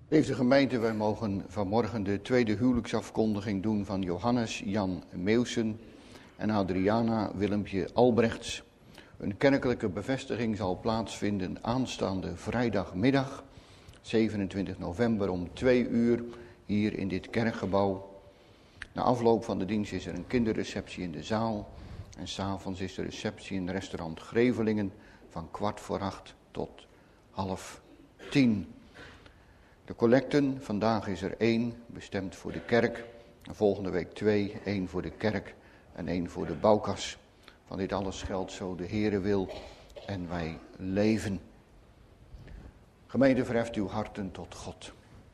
Lieve gemeente, wij mogen vanmorgen de tweede huwelijksafkondiging doen van Johannes Jan Meeuwsen en Adriana Willempje Albrechts. Een kerkelijke bevestiging zal plaatsvinden aanstaande vrijdagmiddag, 27 november om 2 uur hier in dit kerkgebouw. Na afloop van de dienst is er een kinderreceptie in de zaal en 's avonds is de receptie in restaurant Grevelingen van 7:15 tot 9:30. De collecten, vandaag is er 1, bestemd voor de kerk. En volgende week 2, 1 voor de kerk en 1 voor de bouwkas. Van dit alles geldt zo de Heere wil en wij leven. Gemeente, verheft uw harten tot God.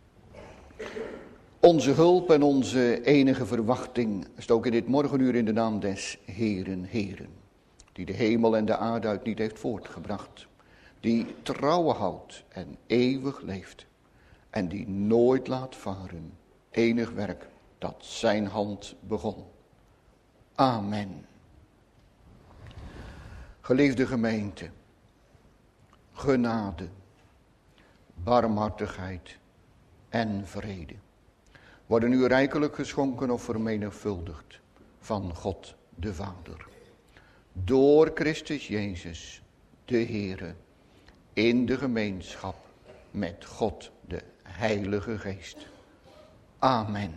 Onze hulp en onze enige verwachting is ook in dit morgenuur in de naam des Heeren, Heeren. Die de hemel en de aarde uit niet heeft voortgebracht. Die trouwen houdt en eeuwig leeft. En die nooit laat varen, enig werk dat zijn hand begon. Amen. Geliefde gemeente, genade, barmhartigheid en vrede worden u rijkelijk geschonken of vermenigvuldigd van God de Vader. Door Christus Jezus, de Heere, in de gemeenschap met God de Heilige Geest. Amen.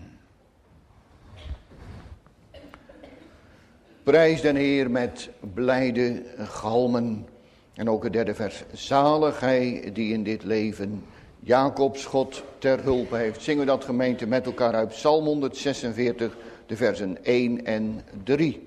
Prijs den Heer met blijde galmen. En ook het derde vers. Zalig hij die in dit leven Jacobs God ter hulp heeft. Zingen we dat gemeente met elkaar uit Psalm 146, de versen 1 en 3.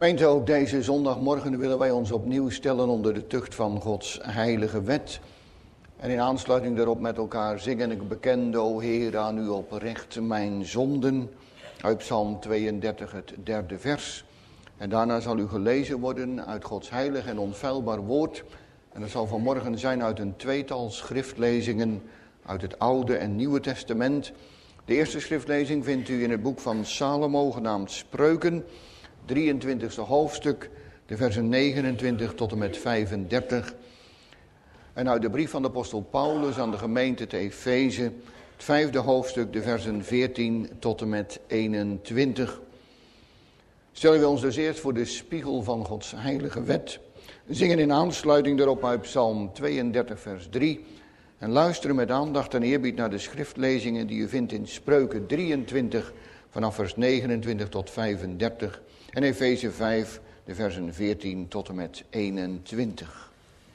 Gemeente, ook deze zondagmorgen willen wij ons opnieuw stellen onder de tucht van Gods heilige wet. En in aansluiting daarop met elkaar zingen ik bekende, o Heer, aan u oprecht mijn zonden. Uit Psalm 32, het 3e vers. En daarna zal u gelezen worden uit Gods heilig en onfeilbaar woord. En dat zal vanmorgen zijn uit een tweetal schriftlezingen uit het Oude en Nieuwe Testament. De eerste schriftlezing vindt u in het boek van Salomo, genaamd Spreuken, 23e hoofdstuk, de versen 29 tot en met 35. En uit de brief van de apostel Paulus aan de gemeente te Efeze, het 5e hoofdstuk, de versen 14 tot en met 21. Stellen we ons dus eerst voor de spiegel van Gods heilige wet. We zingen in aansluiting daarop uit Psalm 32 vers 3. En luisteren met aandacht en eerbied naar de schriftlezingen die u vindt in Spreuken 23 vanaf vers 29 tot 35. En Efeze 5, de versen 14 tot en met 21.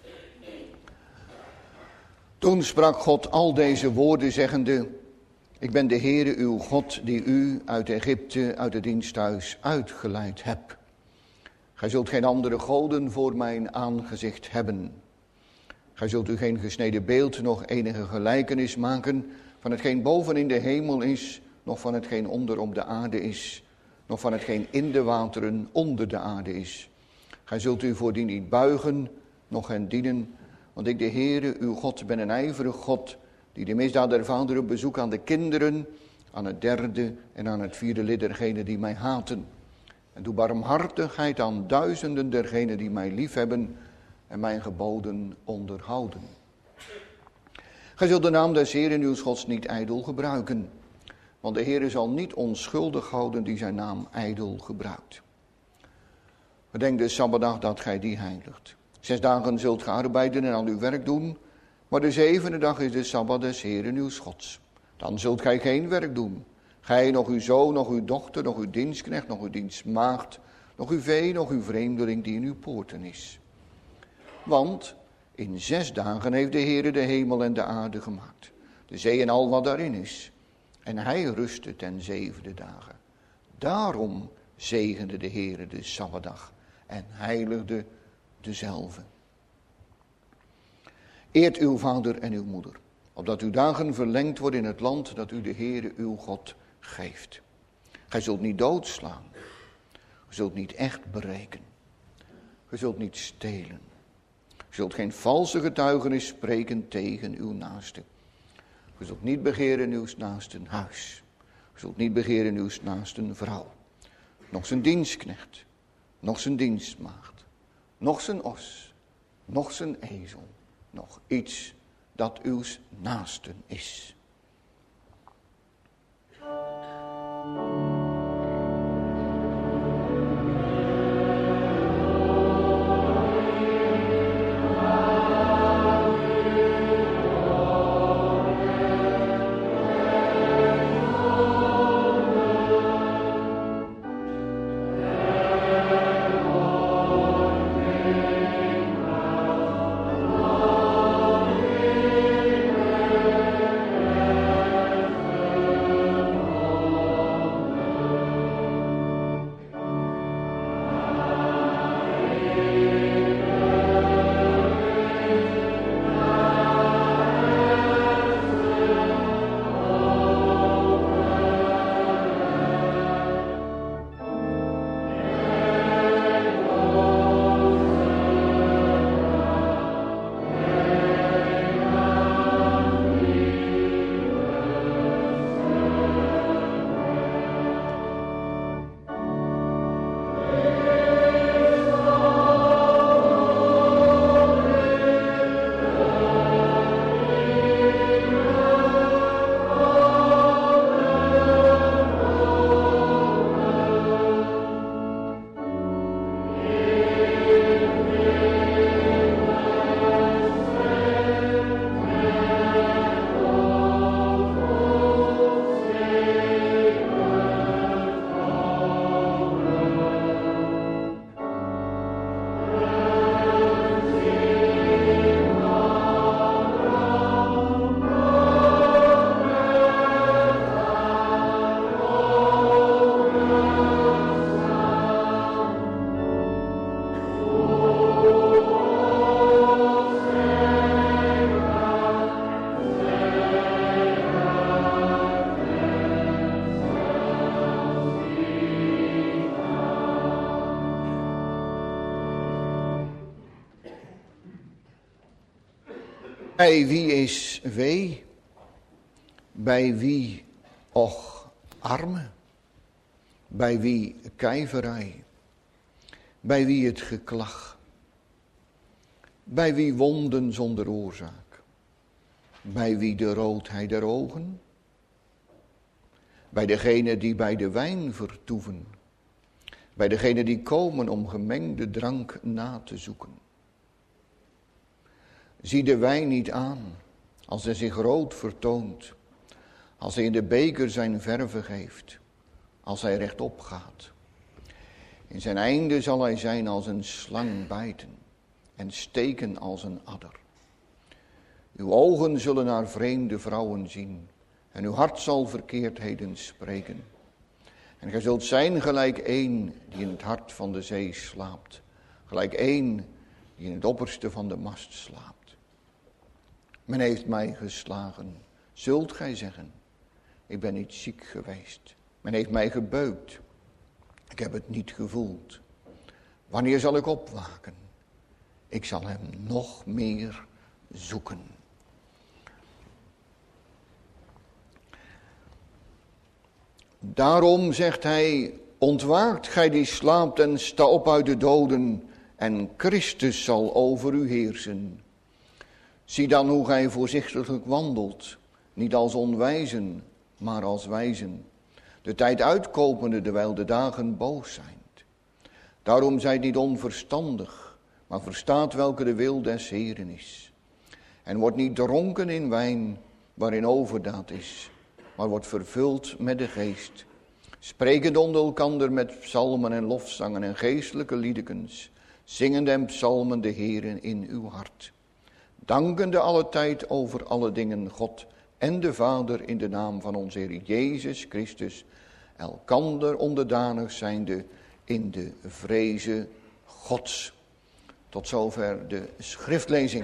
Toen sprak God al deze woorden zeggende: Ik ben de Heere uw God die u uit Egypte, uit het diensthuis uitgeleid heb. Gij zult geen andere goden voor mijn aangezicht hebben. Gij zult u geen gesneden beeld, nog enige gelijkenis maken van hetgeen boven in de hemel is, nog van hetgeen onder op de aarde is, nog van hetgeen in de wateren onder de aarde is. Gij zult u voor die niet buigen, nog hen dienen, want ik de Heere, uw God, ben een ijverig God, die de misdaad der vaderen bezoekt aan de kinderen, aan het 3e en aan het 4e lid dergenen die mij haten. En doe barmhartigheid aan duizenden dergenen die mij liefhebben en mijn geboden onderhouden. Gij zult de naam des Heeren uws Gods niet ijdel gebruiken, want de Heere zal niet onschuldig houden die zijn naam ijdel gebruikt. Bedenk de Sabbatdag dat gij die heiligt. 6 dagen zult ge arbeiden en al uw werk doen, maar de 7e dag is de Sabbat des Heeren uws Gods. Dan zult gij geen werk doen. Gij, nog uw zoon, nog uw dochter, nog uw dienstknecht, nog uw dienstmaagd, nog uw vee, nog uw vreemdeling die in uw poorten is. Want in 6 dagen heeft de Heere de hemel en de aarde gemaakt, de zee en al wat daarin is. En hij rustte ten 7e dagen. Daarom zegende de Heere de Sabbatdag en heiligde dezelve. Eert uw vader en uw moeder, opdat uw dagen verlengd worden in het land dat u de Heere uw God geeft. Gij zult niet doodslaan. Gij zult niet echt berekenen. Gij zult niet stelen. Gij zult geen valse getuigenis spreken tegen uw naaste. Gij zult niet begeren uw naasten huis. Gij zult niet begeren uw naasten vrouw. Nog zijn dienstknecht. Nog zijn dienstmaagd. Nog zijn os. Nog zijn ezel. Nog iets dat uw naasten is. Bij wie is wee? Bij wie, och, arme? Bij wie kijverij? Bij wie het geklag? Bij wie wonden zonder oorzaak? Bij wie de roodheid der ogen? Bij degene die bij de wijn vertoeven? Bij degene die komen om gemengde drank na te zoeken? Zie de wijn niet aan, als hij zich rood vertoont, als hij in de beker zijn verve geeft, als hij rechtop gaat. In zijn einde zal hij zijn als een slang bijten en steken als een adder. Uw ogen zullen naar vreemde vrouwen zien en uw hart zal verkeerdheden spreken. En gij zult zijn gelijk één die in het hart van de zee slaapt, gelijk één die in het opperste van de mast slaapt. Men heeft mij geslagen, zult gij zeggen. Ik ben niet ziek geweest. Men heeft mij gebeukt. Ik heb het niet gevoeld. Wanneer zal ik opwaken? Ik zal hem nog meer zoeken. Daarom zegt hij, ontwaakt gij die slaapt en sta op uit de doden en Christus zal over u heersen. Zie dan hoe gij voorzichtiglijk wandelt, niet als onwijzen, maar als wijzen. De tijd uitkopende, terwijl de dagen boos zijn. Daarom zijt niet onverstandig, maar verstaat welke de wil des Heren is. En wordt niet dronken in wijn, waarin overdaad is, maar wordt vervuld met de geest. Sprekend onder elkander met psalmen en lofzangen en geestelijke liedekens, zingende en psalmen de Heren in uw hart. Dankende alle tijd over alle dingen God en de Vader in de naam van onze Heer Jezus Christus, elkander onderdanig zijnde in de vreze Gods. Tot zover de schriftlezing.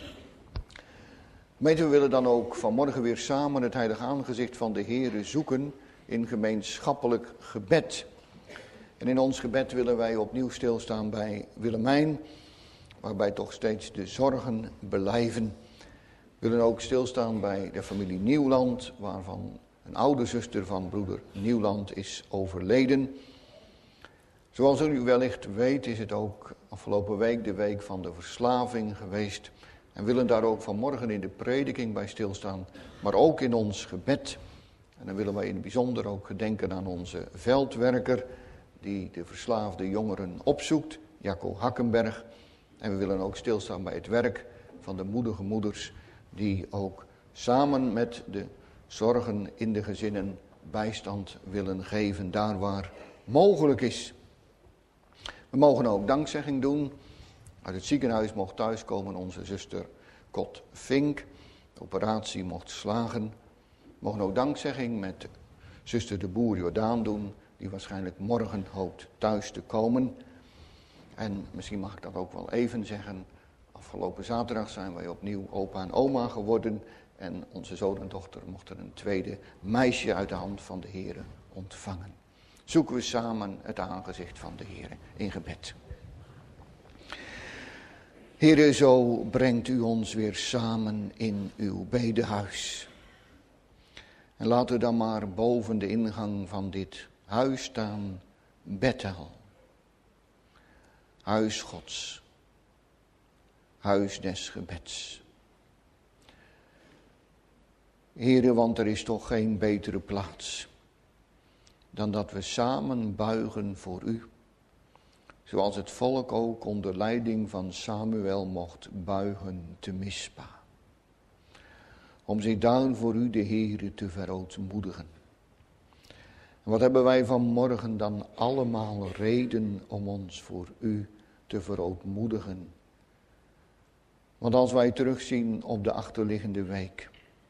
We willen dan ook vanmorgen weer samen het heilige aangezicht van de Heere zoeken in gemeenschappelijk gebed. En in ons gebed willen wij opnieuw stilstaan bij Willemijn, waarbij toch steeds de zorgen blijven. We willen ook stilstaan bij de familie Nieuwland, waarvan een oude zuster van broeder Nieuwland is overleden. Zoals u wellicht weet is het ook afgelopen week de week van de verslaving geweest. En willen daar ook vanmorgen in de prediking bij stilstaan, maar ook in ons gebed. En dan willen wij in het bijzonder ook gedenken aan onze veldwerker die de verslaafde jongeren opzoekt, Jacco Hakkenberg. En we willen ook stilstaan bij het werk van de moedige moeders die ook samen met de zorgen in de gezinnen bijstand willen geven, daar waar mogelijk is. We mogen ook dankzegging doen. Uit het ziekenhuis mocht thuiskomen onze zuster Kot Vink. De operatie mocht slagen. We mogen ook dankzegging met zuster de Boer Jordaan doen, die waarschijnlijk morgen hoopt thuis te komen. En misschien mag ik dat ook wel even zeggen. Afgelopen zaterdag zijn wij opnieuw opa en oma geworden. En onze zoon en dochter mochten een tweede meisje uit de hand van de Heere ontvangen. Zoeken we samen het aangezicht van de Heere in gebed. Heere, zo brengt u ons weer samen in uw bedehuis. En laten we dan maar boven de ingang van dit huis staan, Bethel. Huis Gods. Huis des gebeds. Heere, want er is toch geen betere plaats dan dat we samen buigen voor u. Zoals het volk ook onder leiding van Samuel mocht buigen te Mispa. Om zich daar voor u, de Heere, te verootmoedigen. En wat hebben wij vanmorgen dan allemaal reden om ons voor u te verootmoedigen. Want als wij terugzien op de achterliggende week,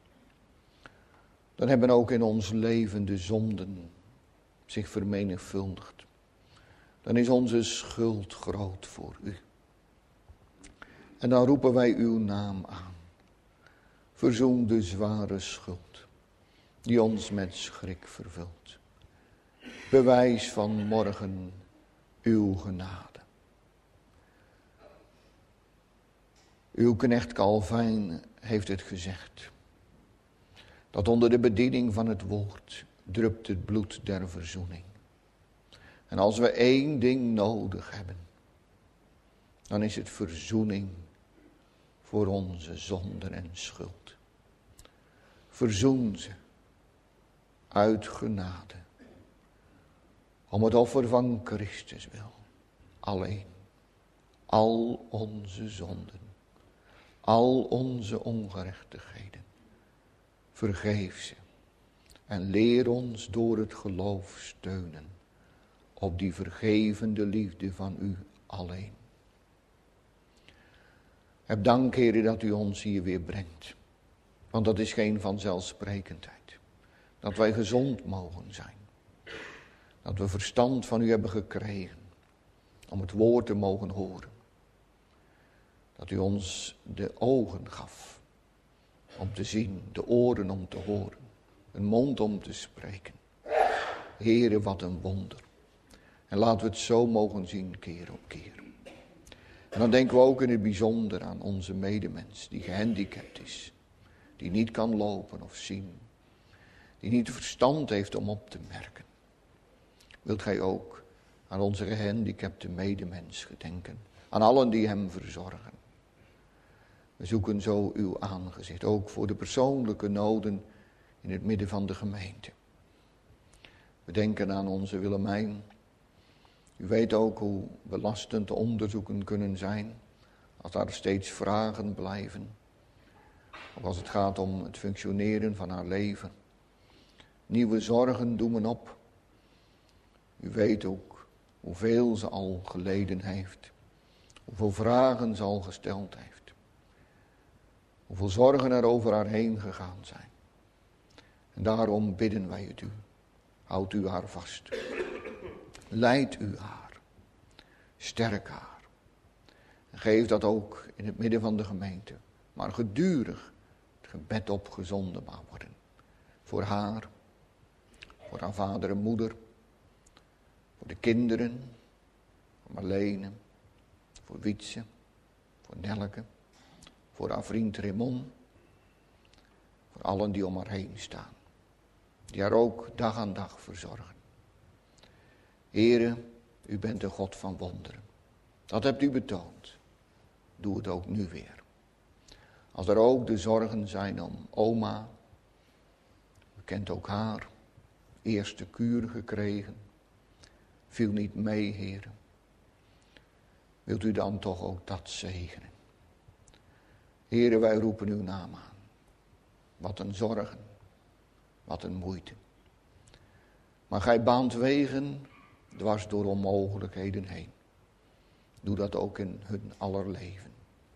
dan hebben ook in ons leven de zonden zich vermenigvuldigd. Dan is onze schuld groot voor u. En dan roepen wij uw naam aan. Verzoen de zware schuld die ons met schrik vervult. Bewijs van morgen uw genade. Uw knecht Calvijn heeft het gezegd. Dat onder de bediening van het woord drupt het bloed der verzoening. En als we één ding nodig hebben, dan is het verzoening voor onze zonden en schuld. Verzoen ze uit genade, om het offer van Christus wil. Alleen, al onze zonden, al onze ongerechtigheden, vergeef ze en leer ons door het geloof steunen op die vergevende liefde van u alleen. Heb dank, Heere, dat u ons hier weer brengt. Want dat is geen vanzelfsprekendheid. Dat wij gezond mogen zijn. Dat we verstand van u hebben gekregen om het woord te mogen horen. Dat u ons de ogen gaf om te zien, de oren om te horen, een mond om te spreken. Heere, wat een wonder. En laten we het zo mogen zien keer op keer. En dan denken we ook in het bijzonder aan onze medemens die gehandicapt is. Die niet kan lopen of zien. Die niet het verstand heeft om op te merken. Wilt gij ook aan onze gehandicapte medemens gedenken. Aan allen die hem verzorgen. We zoeken zo uw aangezicht. Ook voor de persoonlijke noden in het midden van de gemeente. We denken aan onze Willemijn. U weet ook hoe belastend de onderzoeken kunnen zijn. Als daar steeds vragen blijven. Ook als het gaat om het functioneren van haar leven. Nieuwe zorgen doemen op. U weet ook hoeveel ze al geleden heeft. Hoeveel vragen ze al gesteld heeft. Hoeveel zorgen er over haar heen gegaan zijn. En daarom bidden wij het u. Houd u haar vast. Leid u haar. Sterk haar. En geef dat ook in het midden van de gemeente. Maar gedurig het gebed opgezonden mag worden. Voor haar. Voor haar vader en moeder. Voor de kinderen. Voor Marlene. Voor Wietse. Voor Nelke. Voor haar vriend Raymond. Voor allen die om haar heen staan. Die haar ook dag aan dag verzorgen. Heere, u bent de God van wonderen. Dat hebt u betoond. Doe het ook nu weer. Als er ook de zorgen zijn om oma. U kent ook haar. Eerste kuur gekregen. Viel niet mee, Heere. Wilt u dan toch ook dat zegenen? Heere, wij roepen uw naam aan. Wat een zorgen. Wat een moeite. Maar gij baant wegen dwars door onmogelijkheden heen. Doe dat ook in hun aller leven.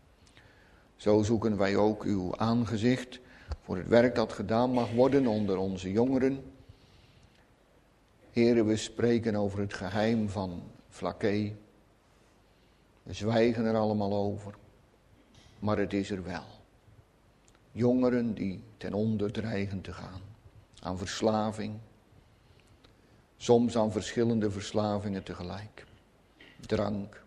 Zo zoeken wij ook uw aangezicht voor het werk dat gedaan mag worden onder onze jongeren. Heere, we spreken over het geheim van Flaké. We zwijgen er allemaal over. Maar het is er wel. Jongeren die ten onder dreigen te gaan. Aan verslaving. Soms aan verschillende verslavingen tegelijk. Drank.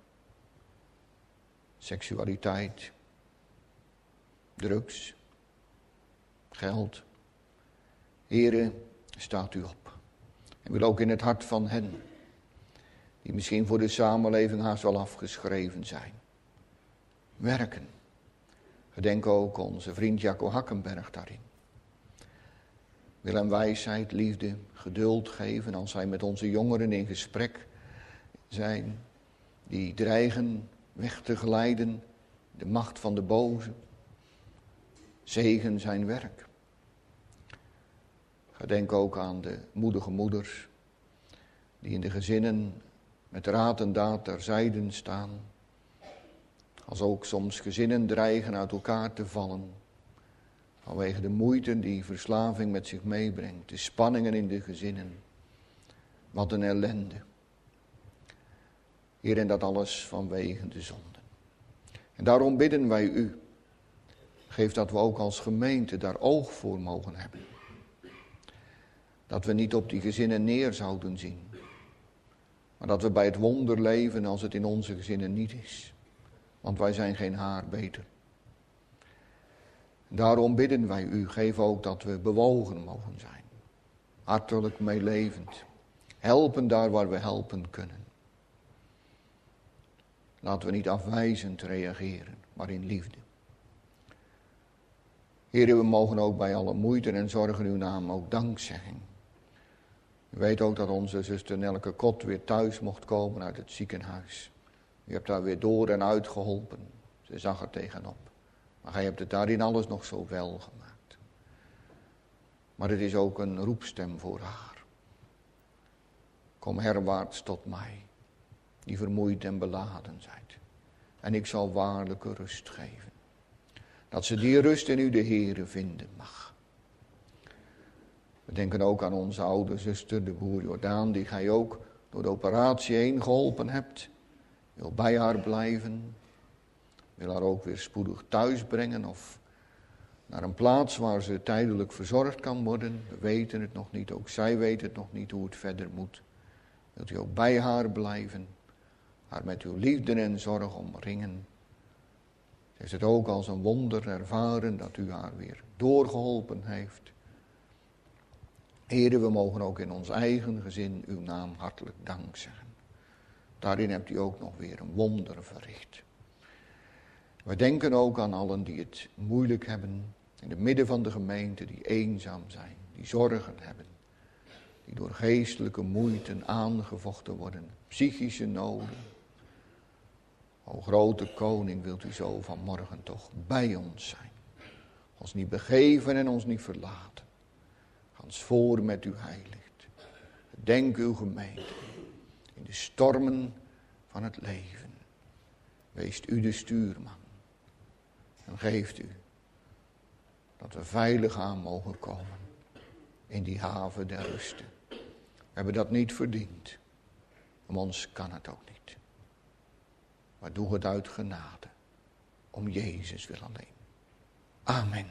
Seksualiteit. Drugs. Geld. Heere, staat u op. En wil ook in het hart van hen. Die misschien voor de samenleving haast wel afgeschreven zijn. Werken. Gedenk ook onze vriend Jacco Hakkenberg daarin. Wil hem wijsheid, liefde, geduld geven als hij met onze jongeren in gesprek zijn. Die dreigen weg te glijden, de macht van de boze. Zegen zijn werk. Gedenk ook aan de moedige moeders die in de gezinnen met raad en daad terzijde staan. Als ook soms gezinnen dreigen uit elkaar te vallen. Vanwege de moeite die verslaving met zich meebrengt. De spanningen in de gezinnen. Wat een ellende. Heer, en dat alles vanwege de zonde. En daarom bidden wij u. Geef dat we ook als gemeente daar oog voor mogen hebben. Dat we niet op die gezinnen neer zouden zien. Maar dat we bij het wonder leven als het in onze gezinnen niet is. Want wij zijn geen haar beter. Daarom bidden wij u, geef ook dat we bewogen mogen zijn. Hartelijk meelevend. Helpen daar waar we helpen kunnen. Laten we niet afwijzend reageren, maar in liefde. Heer, we mogen ook bij alle moeite en zorgen uw naam ook dank zeggen. U weet ook dat onze zuster Nelke Kot weer thuis mocht komen uit het ziekenhuis. U hebt haar weer door en uit geholpen. Ze zag er tegenop. Maar gij hebt het daarin alles nog zo wel gemaakt. Maar het is ook een roepstem voor haar. Kom herwaarts tot mij, die vermoeid en beladen zijt. En ik zal waarlijke rust geven. Dat ze die rust in u de Heere vinden mag. We denken ook aan onze oude zuster, de boer Jordaan, die gij ook door de operatie heen geholpen hebt. Wil bij haar blijven. Wil haar ook weer spoedig thuis brengen of naar een plaats waar ze tijdelijk verzorgd kan worden. We weten het nog niet, ook zij weet het nog niet hoe het verder moet. Wilt u ook bij haar blijven, haar met uw liefde en zorg omringen. Ze heeft het ook als een wonder ervaren dat u haar weer doorgeholpen heeft. Heere, we mogen ook in ons eigen gezin uw naam hartelijk dank zeggen. Daarin hebt u ook nog weer een wonder verricht. We denken ook aan allen die het moeilijk hebben, in het midden van de gemeente, die eenzaam zijn, die zorgen hebben, die door geestelijke moeiten aangevochten worden, psychische noden. O grote koning, wilt u zo vanmorgen toch bij ons zijn, ons niet begeven en ons niet verlaten. Ga ons voor met uw heiligt. Denk uw gemeente in de stormen van het leven. Weest u de stuurman. En geeft u dat we veilig aan mogen komen in die haven der rusten. We hebben dat niet verdiend. Om ons kan het ook niet. Maar doe het uit genade. Om Jezus wil alleen. Amen.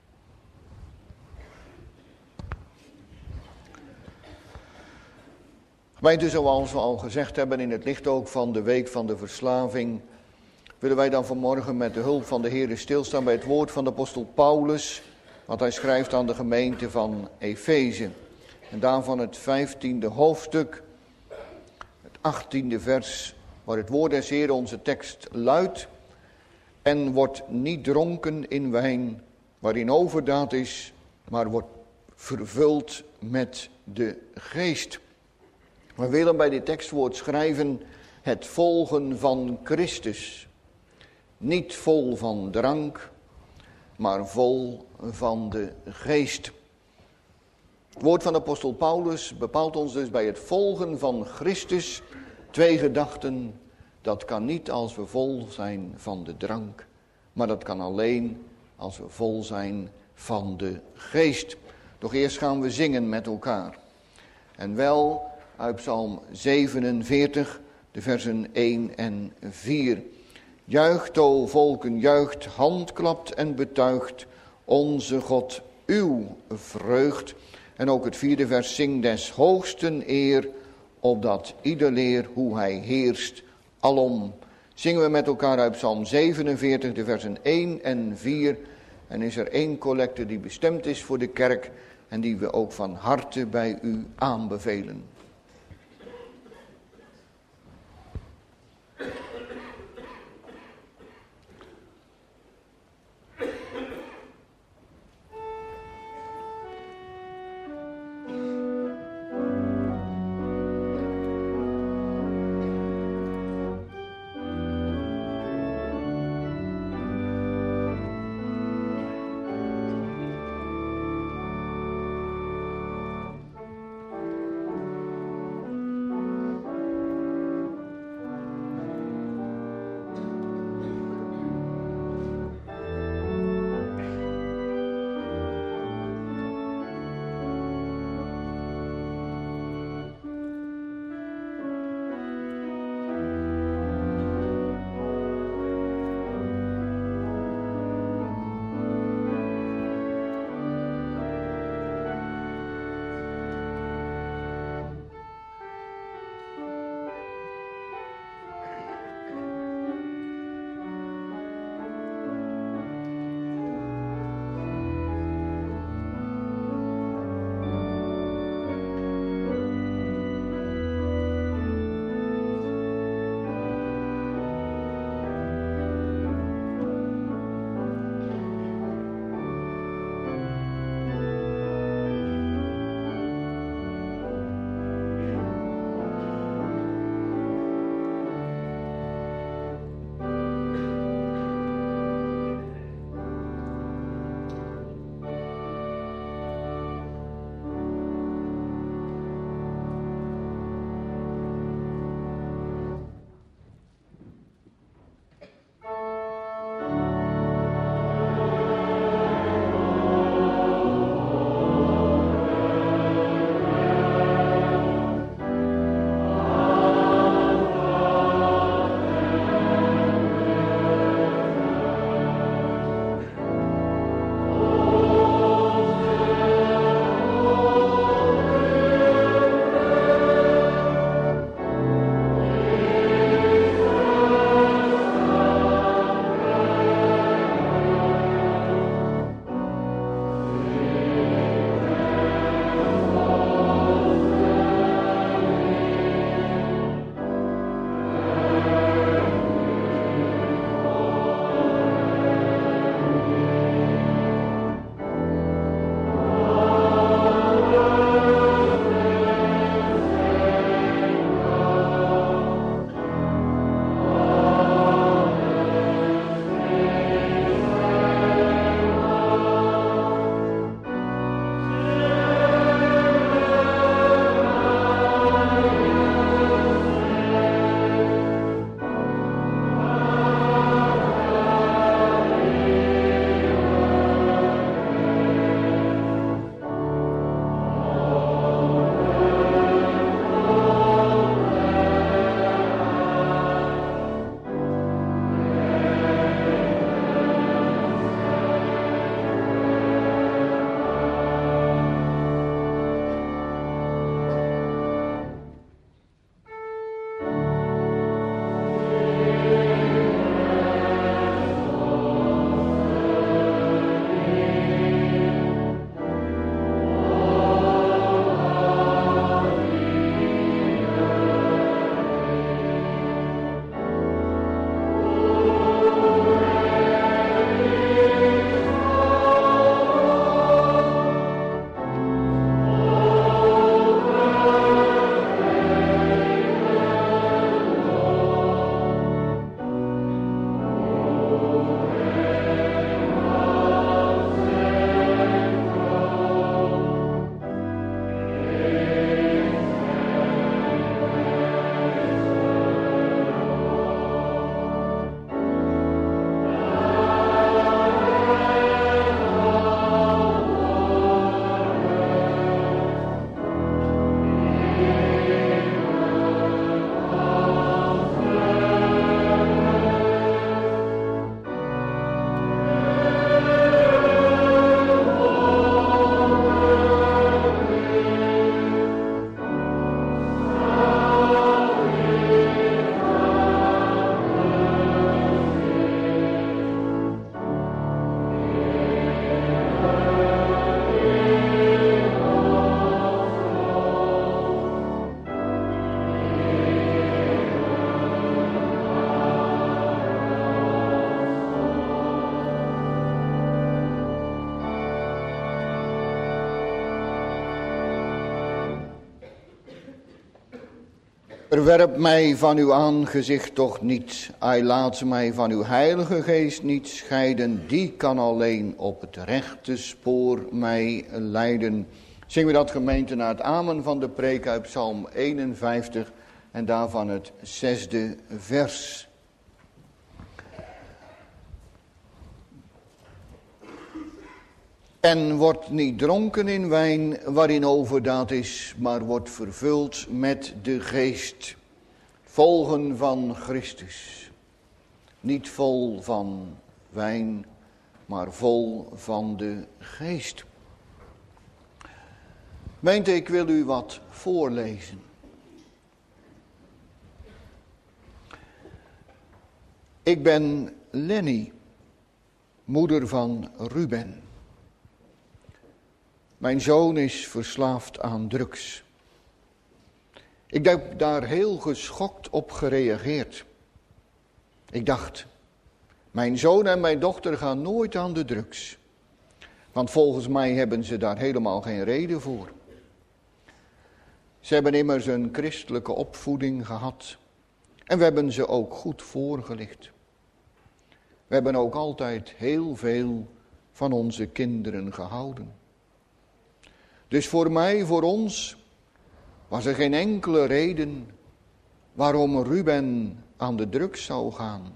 Gemeente, zoals we al gezegd hebben in het licht ook van de week van de verslaving, willen wij dan vanmorgen met de hulp van de Heer stilstaan bij het woord van de apostel Paulus, wat hij schrijft aan de gemeente van Efeze. En daarvan het 15e hoofdstuk, het 18e vers, waar het woord des Heer onze tekst luidt. En wordt niet dronken in wijn, waarin overdaad is, maar wordt vervuld met de geest. We willen bij dit tekstwoord schrijven het volgen van Christus. Niet vol van drank, maar vol van de geest. Het woord van de apostel Paulus bepaalt ons dus bij het volgen van Christus 2 gedachten. Dat kan niet als we vol zijn van de drank, maar dat kan alleen als we vol zijn van de geest. Doch eerst gaan we zingen met elkaar. En wel uit Psalm 47, de versen 1 en 4. Juicht, o volken, juicht, handklapt en betuigt onze God uw vreugd. En ook het 4e vers, zing des hoogsten eer, opdat ieder leer hoe hij heerst alom. Zingen we met elkaar uit Psalm 47, de versen 1 en 4. En is er 1 collecte die bestemd is voor de kerk en die we ook van harte bij u aanbevelen. Verwerp mij van uw aangezicht toch niet. Ai, laat mij van uw heilige geest niet scheiden. Die kan alleen op het rechte spoor mij leiden. Zingen we dat, gemeente, naar het amen van de preek uit Psalm 51 en daarvan het 6e vers. En wordt niet dronken in wijn waarin overdaad is, maar wordt vervuld met de geest. Volgen van Christus. Niet vol van wijn, maar vol van de geest. Gemeente, ik wil u wat voorlezen. Ik ben Lenny, moeder van Ruben. Mijn zoon is verslaafd aan drugs. Ik heb daar heel geschokt op gereageerd. Ik dacht, mijn zoon en mijn dochter gaan nooit aan de drugs. Want volgens mij hebben ze daar helemaal geen reden voor. Ze hebben immers een christelijke opvoeding gehad. En we hebben ze ook goed voorgelicht. We hebben ook altijd heel veel van onze kinderen gehouden. Dus voor mij, voor ons, was er geen enkele reden waarom Ruben aan de drugs zou gaan.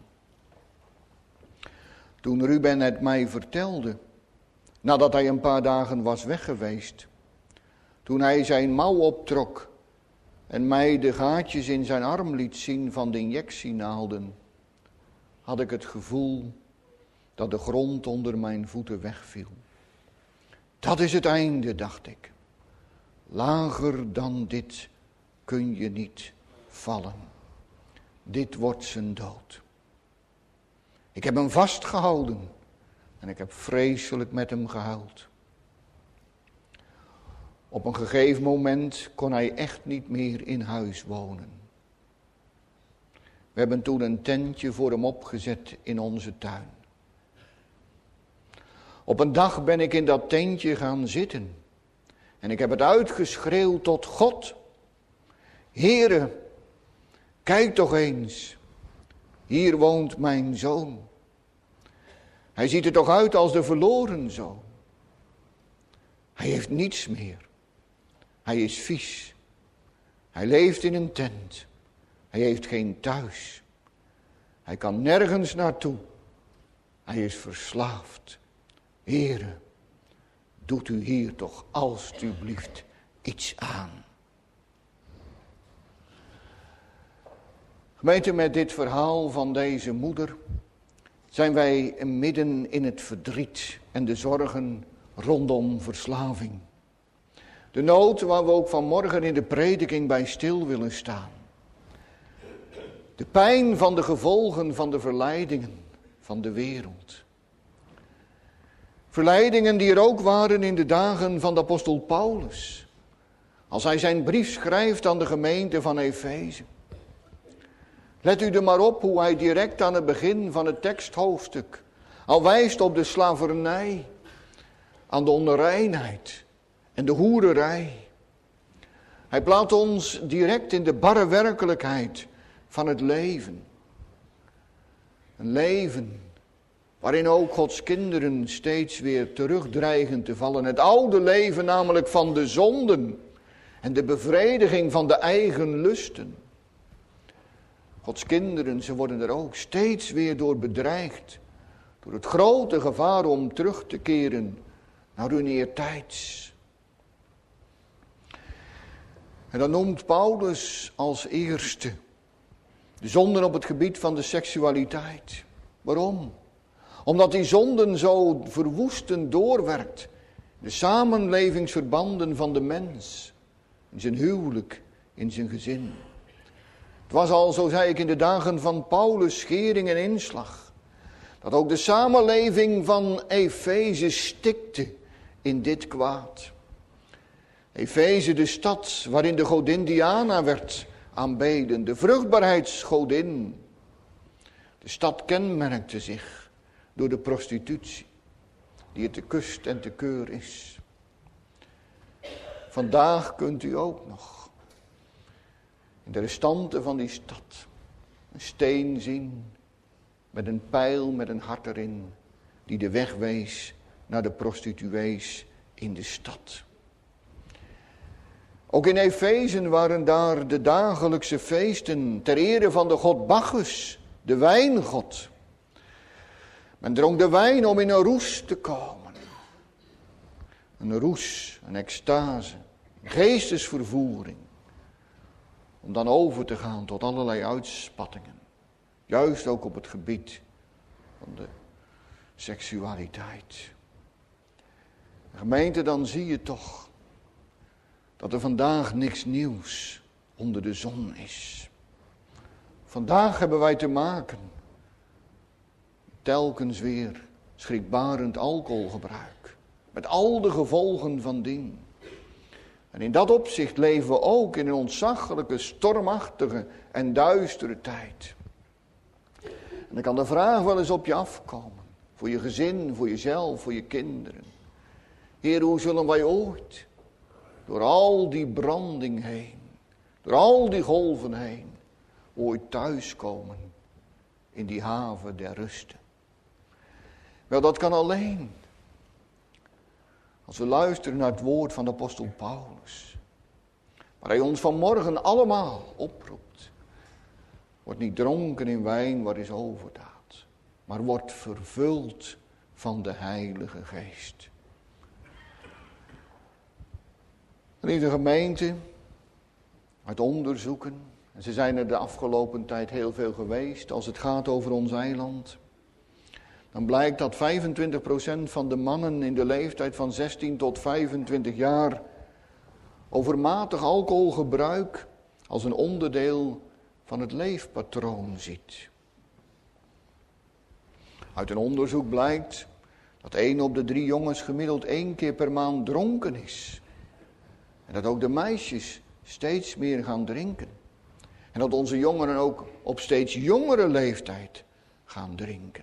Toen Ruben het mij vertelde, nadat hij een paar dagen was weggeweest, toen hij zijn mouw optrok en mij de gaatjes in zijn arm liet zien van de injectienaalden, had ik het gevoel dat de grond onder mijn voeten wegviel. Dat is het einde, dacht ik. Lager dan dit kun je niet vallen. Dit wordt zijn dood. Ik heb hem vastgehouden en ik heb vreselijk met hem gehuild. Op een gegeven moment kon hij echt niet meer in huis wonen. We hebben toen een tentje voor hem opgezet in onze tuin. Op een dag ben ik in dat tentje gaan zitten. En ik heb het uitgeschreeuwd tot God. Heere, kijk toch eens. Hier woont mijn zoon. Hij ziet er toch uit als de verloren zoon. Hij heeft niets meer. Hij is vies. Hij leeft in een tent. Hij heeft geen thuis. Hij kan nergens naartoe. Hij is verslaafd. Heere, doet u hier toch alstublieft iets aan. Gemeente, met dit verhaal van deze moeder zijn wij midden in het verdriet en de zorgen rondom verslaving. De nood waar we ook vanmorgen in de prediking bij stil willen staan. De pijn van de gevolgen van de verleidingen van de wereld. Verleidingen die er ook waren in de dagen van de apostel Paulus. Als hij zijn brief schrijft aan de gemeente van Efeze. Let u er maar op hoe hij direct aan het begin van het teksthoofdstuk al wijst op de slavernij, aan de onreinheid en de hoererij. Hij plaatst ons direct in de barre werkelijkheid van het leven. Een leven waarin ook Gods kinderen steeds weer terugdreigen te vallen. Het oude leven namelijk van de zonden en de bevrediging van de eigen lusten. Gods kinderen, ze worden er ook steeds weer door bedreigd. Door het grote gevaar om terug te keren naar hun eertijds. En dan noemt Paulus als eerste de zonden op het gebied van de seksualiteit. Waarom? Omdat die zonden zo verwoestend doorwerkt. De samenlevingsverbanden van de mens. In zijn huwelijk, in zijn gezin. Het was al, zo zei ik, in de dagen van Paulus schering en inslag. Dat ook de samenleving van Efeze stikte in dit kwaad. Efeze, de stad waarin de godin Diana werd aanbeden. De vruchtbaarheidsgodin. De stad kenmerkte zich door de prostitutie, die het te kust en te keur is. Vandaag kunt u ook nog in de restanten van die stad een steen zien met een pijl met een hart erin, die de weg wees naar de prostituees in de stad. Ook in Efezen waren daar de dagelijkse feesten ter ere van de god Bacchus, de wijngod. Men dronk de wijn om in een roes te komen. Een roes, een extase, een geestesvervoering. Om dan over te gaan tot allerlei uitspattingen. Juist ook op het gebied van de seksualiteit. Gemeente, dan zie je toch dat er vandaag niks nieuws onder de zon is. Vandaag hebben wij te maken telkens weer schrikbarend alcoholgebruik. Met al de gevolgen van dien. En in dat opzicht leven we ook in een ontzaglijke, stormachtige en duistere tijd. En dan kan de vraag wel eens op je afkomen. Voor je gezin, voor jezelf, voor je kinderen. Heer, hoe zullen wij ooit door al die branding heen, door al die golven heen, ooit thuiskomen in die haven der rusten? Wel, dat kan alleen als we luisteren naar het woord van de apostel Paulus. Waar hij ons vanmorgen allemaal oproept. Wordt niet dronken in wijn waar is overdaad, maar wordt vervuld van de Heilige Geest. Lieve gemeente, uit onderzoeken, en ze zijn er de afgelopen tijd heel veel geweest als het gaat over ons eiland. Dan blijkt dat 25% van de mannen in de leeftijd van 16 tot 25 jaar overmatig alcoholgebruik als een onderdeel van het leefpatroon ziet. Uit een onderzoek blijkt dat 1 op de 3 jongens gemiddeld 1 keer per maand dronken is. En dat ook de meisjes steeds meer gaan drinken. En dat onze jongeren ook op steeds jongere leeftijd gaan drinken.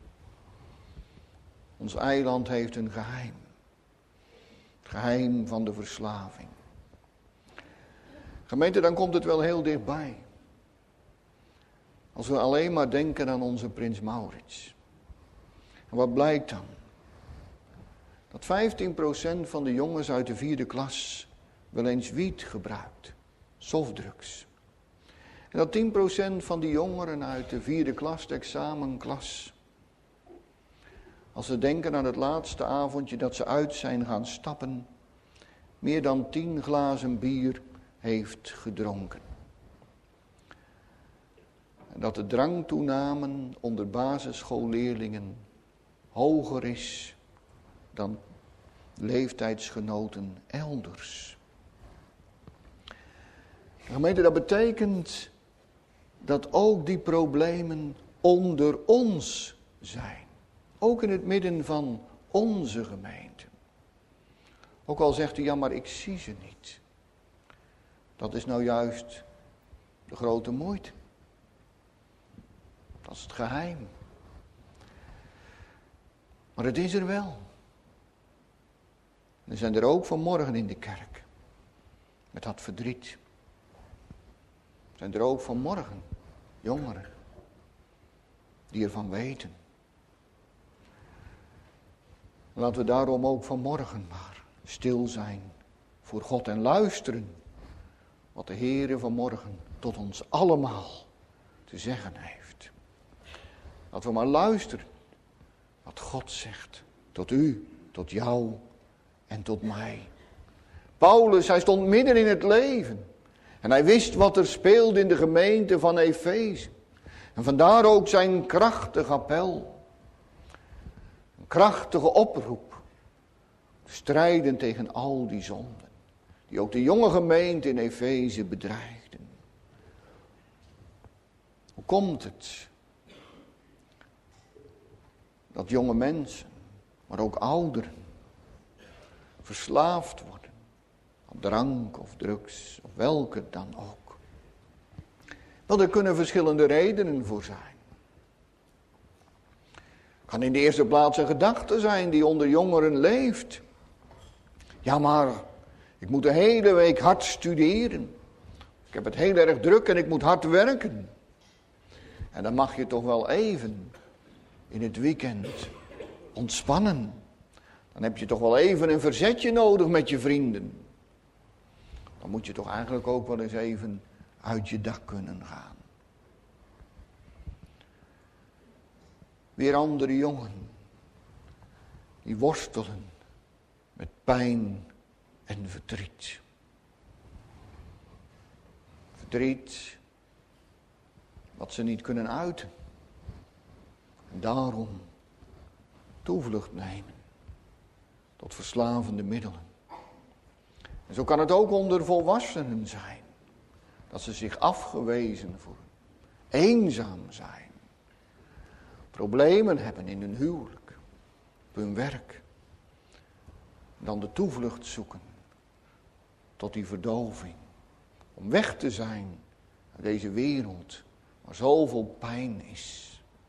Ons eiland heeft een geheim. Het geheim van de verslaving. Gemeente, dan komt het wel heel dichtbij. Als we alleen maar denken aan onze prins Maurits. En wat blijkt dan? Dat 15% van de jongens uit de 4e klas wel eens wiet gebruikt. Softdrugs. En dat 10% van die jongeren uit de 4e klas, de examenklas, als ze denken aan het laatste avondje dat ze uit zijn gaan stappen, meer dan 10 glazen bier heeft gedronken. En dat de dranktoename onder basisschoolleerlingen hoger is dan leeftijdsgenoten elders. Gemeente, dat betekent dat ook die problemen onder ons zijn. Ook in het midden van onze gemeente. Ook al zegt u, ja, maar ik zie ze niet. Dat is nou juist de grote moeite. Dat is het geheim. Maar het is er wel. Er zijn er ook vanmorgen in de kerk. Met dat verdriet. Er zijn er ook vanmorgen jongeren. Die ervan weten. Laten we daarom ook vanmorgen maar stil zijn voor God en luisteren wat de Heere vanmorgen tot ons allemaal te zeggen heeft. Laten we maar luisteren wat God zegt tot u, tot jou en tot mij. Paulus, hij stond midden in het leven en hij wist wat er speelde in de gemeente van Efeze. En vandaar ook zijn krachtige appel. Een krachtige oproep. Strijden tegen al die zonden. Die ook de jonge gemeente in Efeze bedreigden. Hoe komt het dat jonge mensen, maar ook ouderen, verslaafd worden aan drank of drugs of welke dan ook? Wel, er kunnen verschillende redenen voor zijn. Het kan in de eerste plaats een gedachte zijn die onder jongeren leeft. Ja, maar ik moet de hele week hard studeren. Ik heb het heel erg druk en ik moet hard werken. En dan mag je toch wel even in het weekend ontspannen. Dan heb je toch wel even een verzetje nodig met je vrienden. Dan moet je toch eigenlijk ook wel eens even uit je dak kunnen gaan. Weer andere jongen. Die worstelen met pijn en verdriet. Verdriet wat ze niet kunnen uiten. En daarom toevlucht nemen tot verslavende middelen. En zo kan het ook onder volwassenen zijn. Dat ze zich afgewezen voelen. Eenzaam zijn. Problemen hebben in hun huwelijk. Op hun werk. Dan de toevlucht zoeken tot die verdoving. Om weg te zijn uit deze wereld waar zoveel pijn is.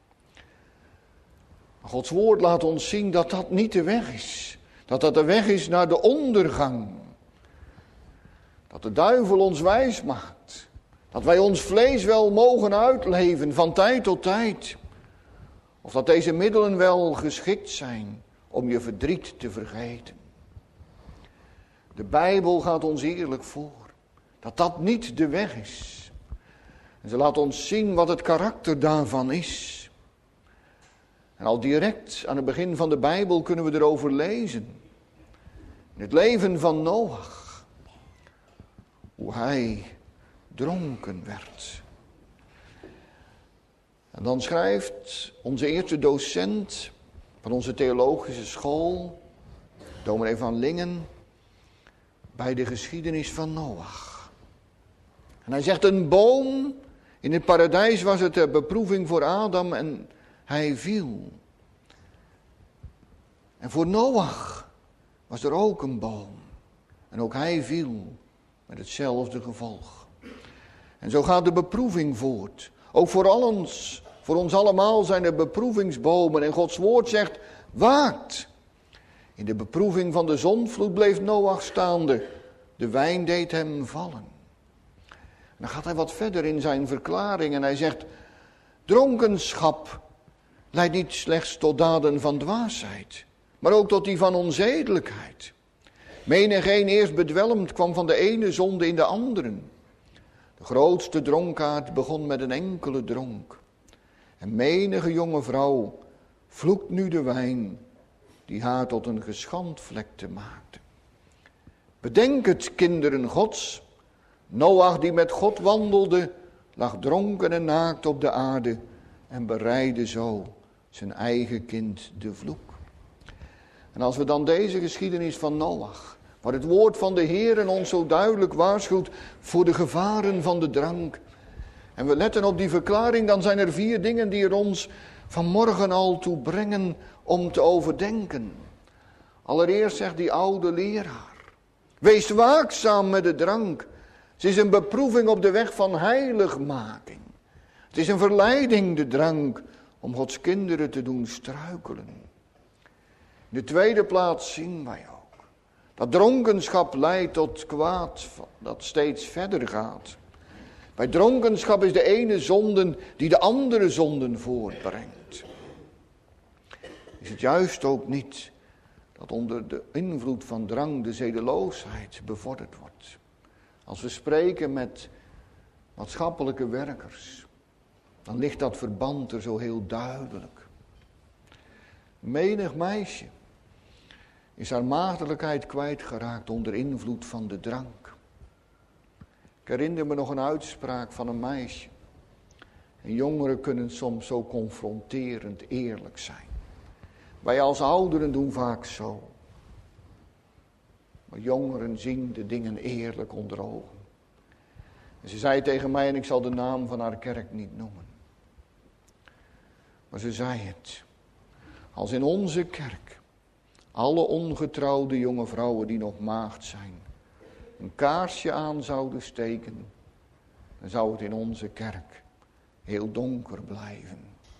Maar Gods woord laat ons zien dat dat niet de weg is. Dat dat de weg is naar de ondergang. Dat de duivel ons wijs maakt. Dat wij ons vlees wel mogen uitleven van tijd tot tijd. Of dat deze middelen wel geschikt zijn om je verdriet te vergeten. De Bijbel gaat ons eerlijk voor. Dat dat niet de weg is. En ze laat ons zien wat het karakter daarvan is. En al direct aan het begin van de Bijbel kunnen we erover lezen. In het leven van Noach. Hoe hij dronken werd. En dan schrijft onze eerste docent van onze theologische school, dominee van Lingen, bij de geschiedenis van Noach. En hij zegt, een boom in het paradijs was het de beproeving voor Adam en hij viel. En voor Noach was er ook een boom. En ook hij viel met hetzelfde gevolg. En zo gaat de beproeving voort. Ook voor ons allemaal zijn er beproevingsbomen. En Gods woord zegt, waakt. In de beproeving van de zondvloed bleef Noach staande. De wijn deed hem vallen. En dan gaat hij wat verder in zijn verklaring en hij zegt, dronkenschap leidt niet slechts tot daden van dwaasheid, maar ook tot die van onzedelijkheid. Menigeen eerst bedwelmd kwam van de ene zonde in de andere. De grootste dronkaard begon met een enkele dronk. En menige jonge vrouw vloekt nu de wijn die haar tot een geschandvlekte maakte. Bedenk het, kinderen Gods. Noach die met God wandelde, lag dronken en naakt op de aarde en bereidde zo zijn eigen kind de vloek. En als we dan deze geschiedenis van Noach, waar het woord van de Heer ons zo duidelijk waarschuwt voor de gevaren van de drank, en we letten op die verklaring, dan zijn er 4 dingen die er ons vanmorgen al toe brengen om te overdenken. Allereerst zegt die oude leraar, wees waakzaam met de drank. Het is een beproeving op de weg van heiligmaking. Het is een verleiding, de drank, om Gods kinderen te doen struikelen. In de tweede plaats zien wij ook dat dronkenschap leidt tot kwaad dat steeds verder gaat. Bij dronkenschap is de ene zonde die de andere zonden voortbrengt. Is het juist ook niet dat onder de invloed van drank de zedeloosheid bevorderd wordt? Als we spreken met maatschappelijke werkers, dan ligt dat verband er zo heel duidelijk. Menig meisje is haar maagdelijkheid kwijtgeraakt onder invloed van de drank. Ik herinner me nog een uitspraak van een meisje. En jongeren kunnen soms zo confronterend eerlijk zijn. Wij als ouderen doen vaak zo. Maar jongeren zien de dingen eerlijk onder ogen. En ze zei tegen mij, en ik zal de naam van haar kerk niet noemen. Maar ze zei het. Als in onze kerk alle ongetrouwde jonge vrouwen die nog maagd zijn een kaarsje aan zouden steken, dan zou het in onze kerk heel donker blijven.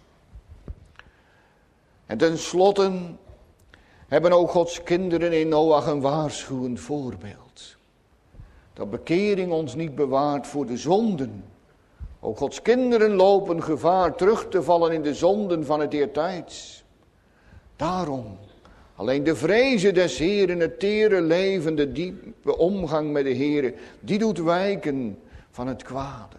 En tenslotte hebben ook Gods kinderen in Noach een waarschuwend voorbeeld. dat bekering ons niet bewaart voor de zonden. Ook Gods kinderen lopen gevaar terug te vallen in de zonden van het eertijds. Daarom, alleen de vreze des Heeren, het tere leven, de diepe omgang met de Heere, die doet wijken van het kwade.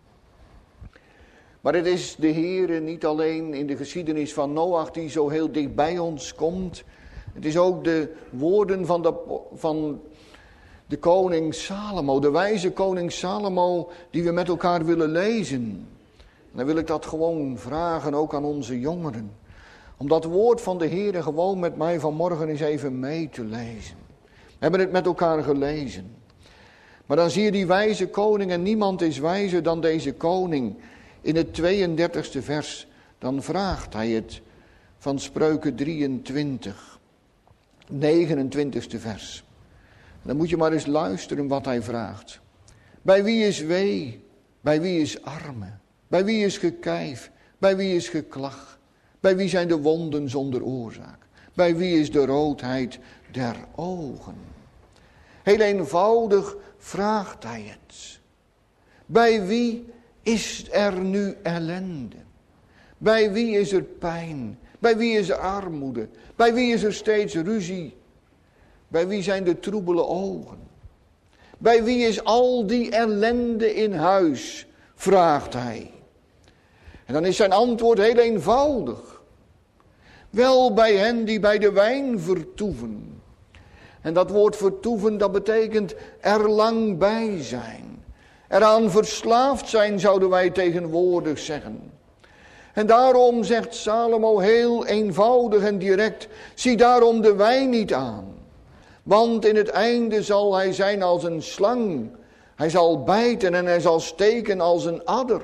Maar het is de Heere niet alleen in de geschiedenis van Noach die zo heel dicht bij ons komt. Het is ook de woorden van de koning Salomo, de wijze koning Salomo, die we met elkaar willen lezen. En dan wil ik dat gewoon vragen, ook aan onze jongeren. Om dat woord van de Heere gewoon met mij vanmorgen eens even mee te lezen. We hebben het met elkaar gelezen. Maar dan zie je die wijze koning, en niemand is wijzer dan deze koning. In het 32e vers, dan vraagt hij het van Spreuken 23, 29e vers. Dan moet je maar eens luisteren wat hij vraagt. Bij wie is wee? Bij wie is arme? Bij wie is gekijf? Bij wie is geklag? Bij wie zijn de wonden zonder oorzaak? Bij wie is de roodheid der ogen? Heel eenvoudig vraagt hij het. Bij wie is er nu ellende? Bij wie is er pijn? Bij wie is er armoede? Bij wie is er steeds ruzie? Bij wie zijn de troebele ogen? Bij wie is al die ellende in huis? Vraagt hij. En dan is zijn antwoord heel eenvoudig. Wel bij hen die bij de wijn vertoeven. En dat woord vertoeven, dat betekent er lang bij zijn. Eraan verslaafd zijn, zouden wij tegenwoordig zeggen. En daarom zegt Salomo heel eenvoudig en direct: zie daarom de wijn niet aan. Want in het einde zal hij zijn als een slang. Hij zal bijten en hij zal steken als een adder.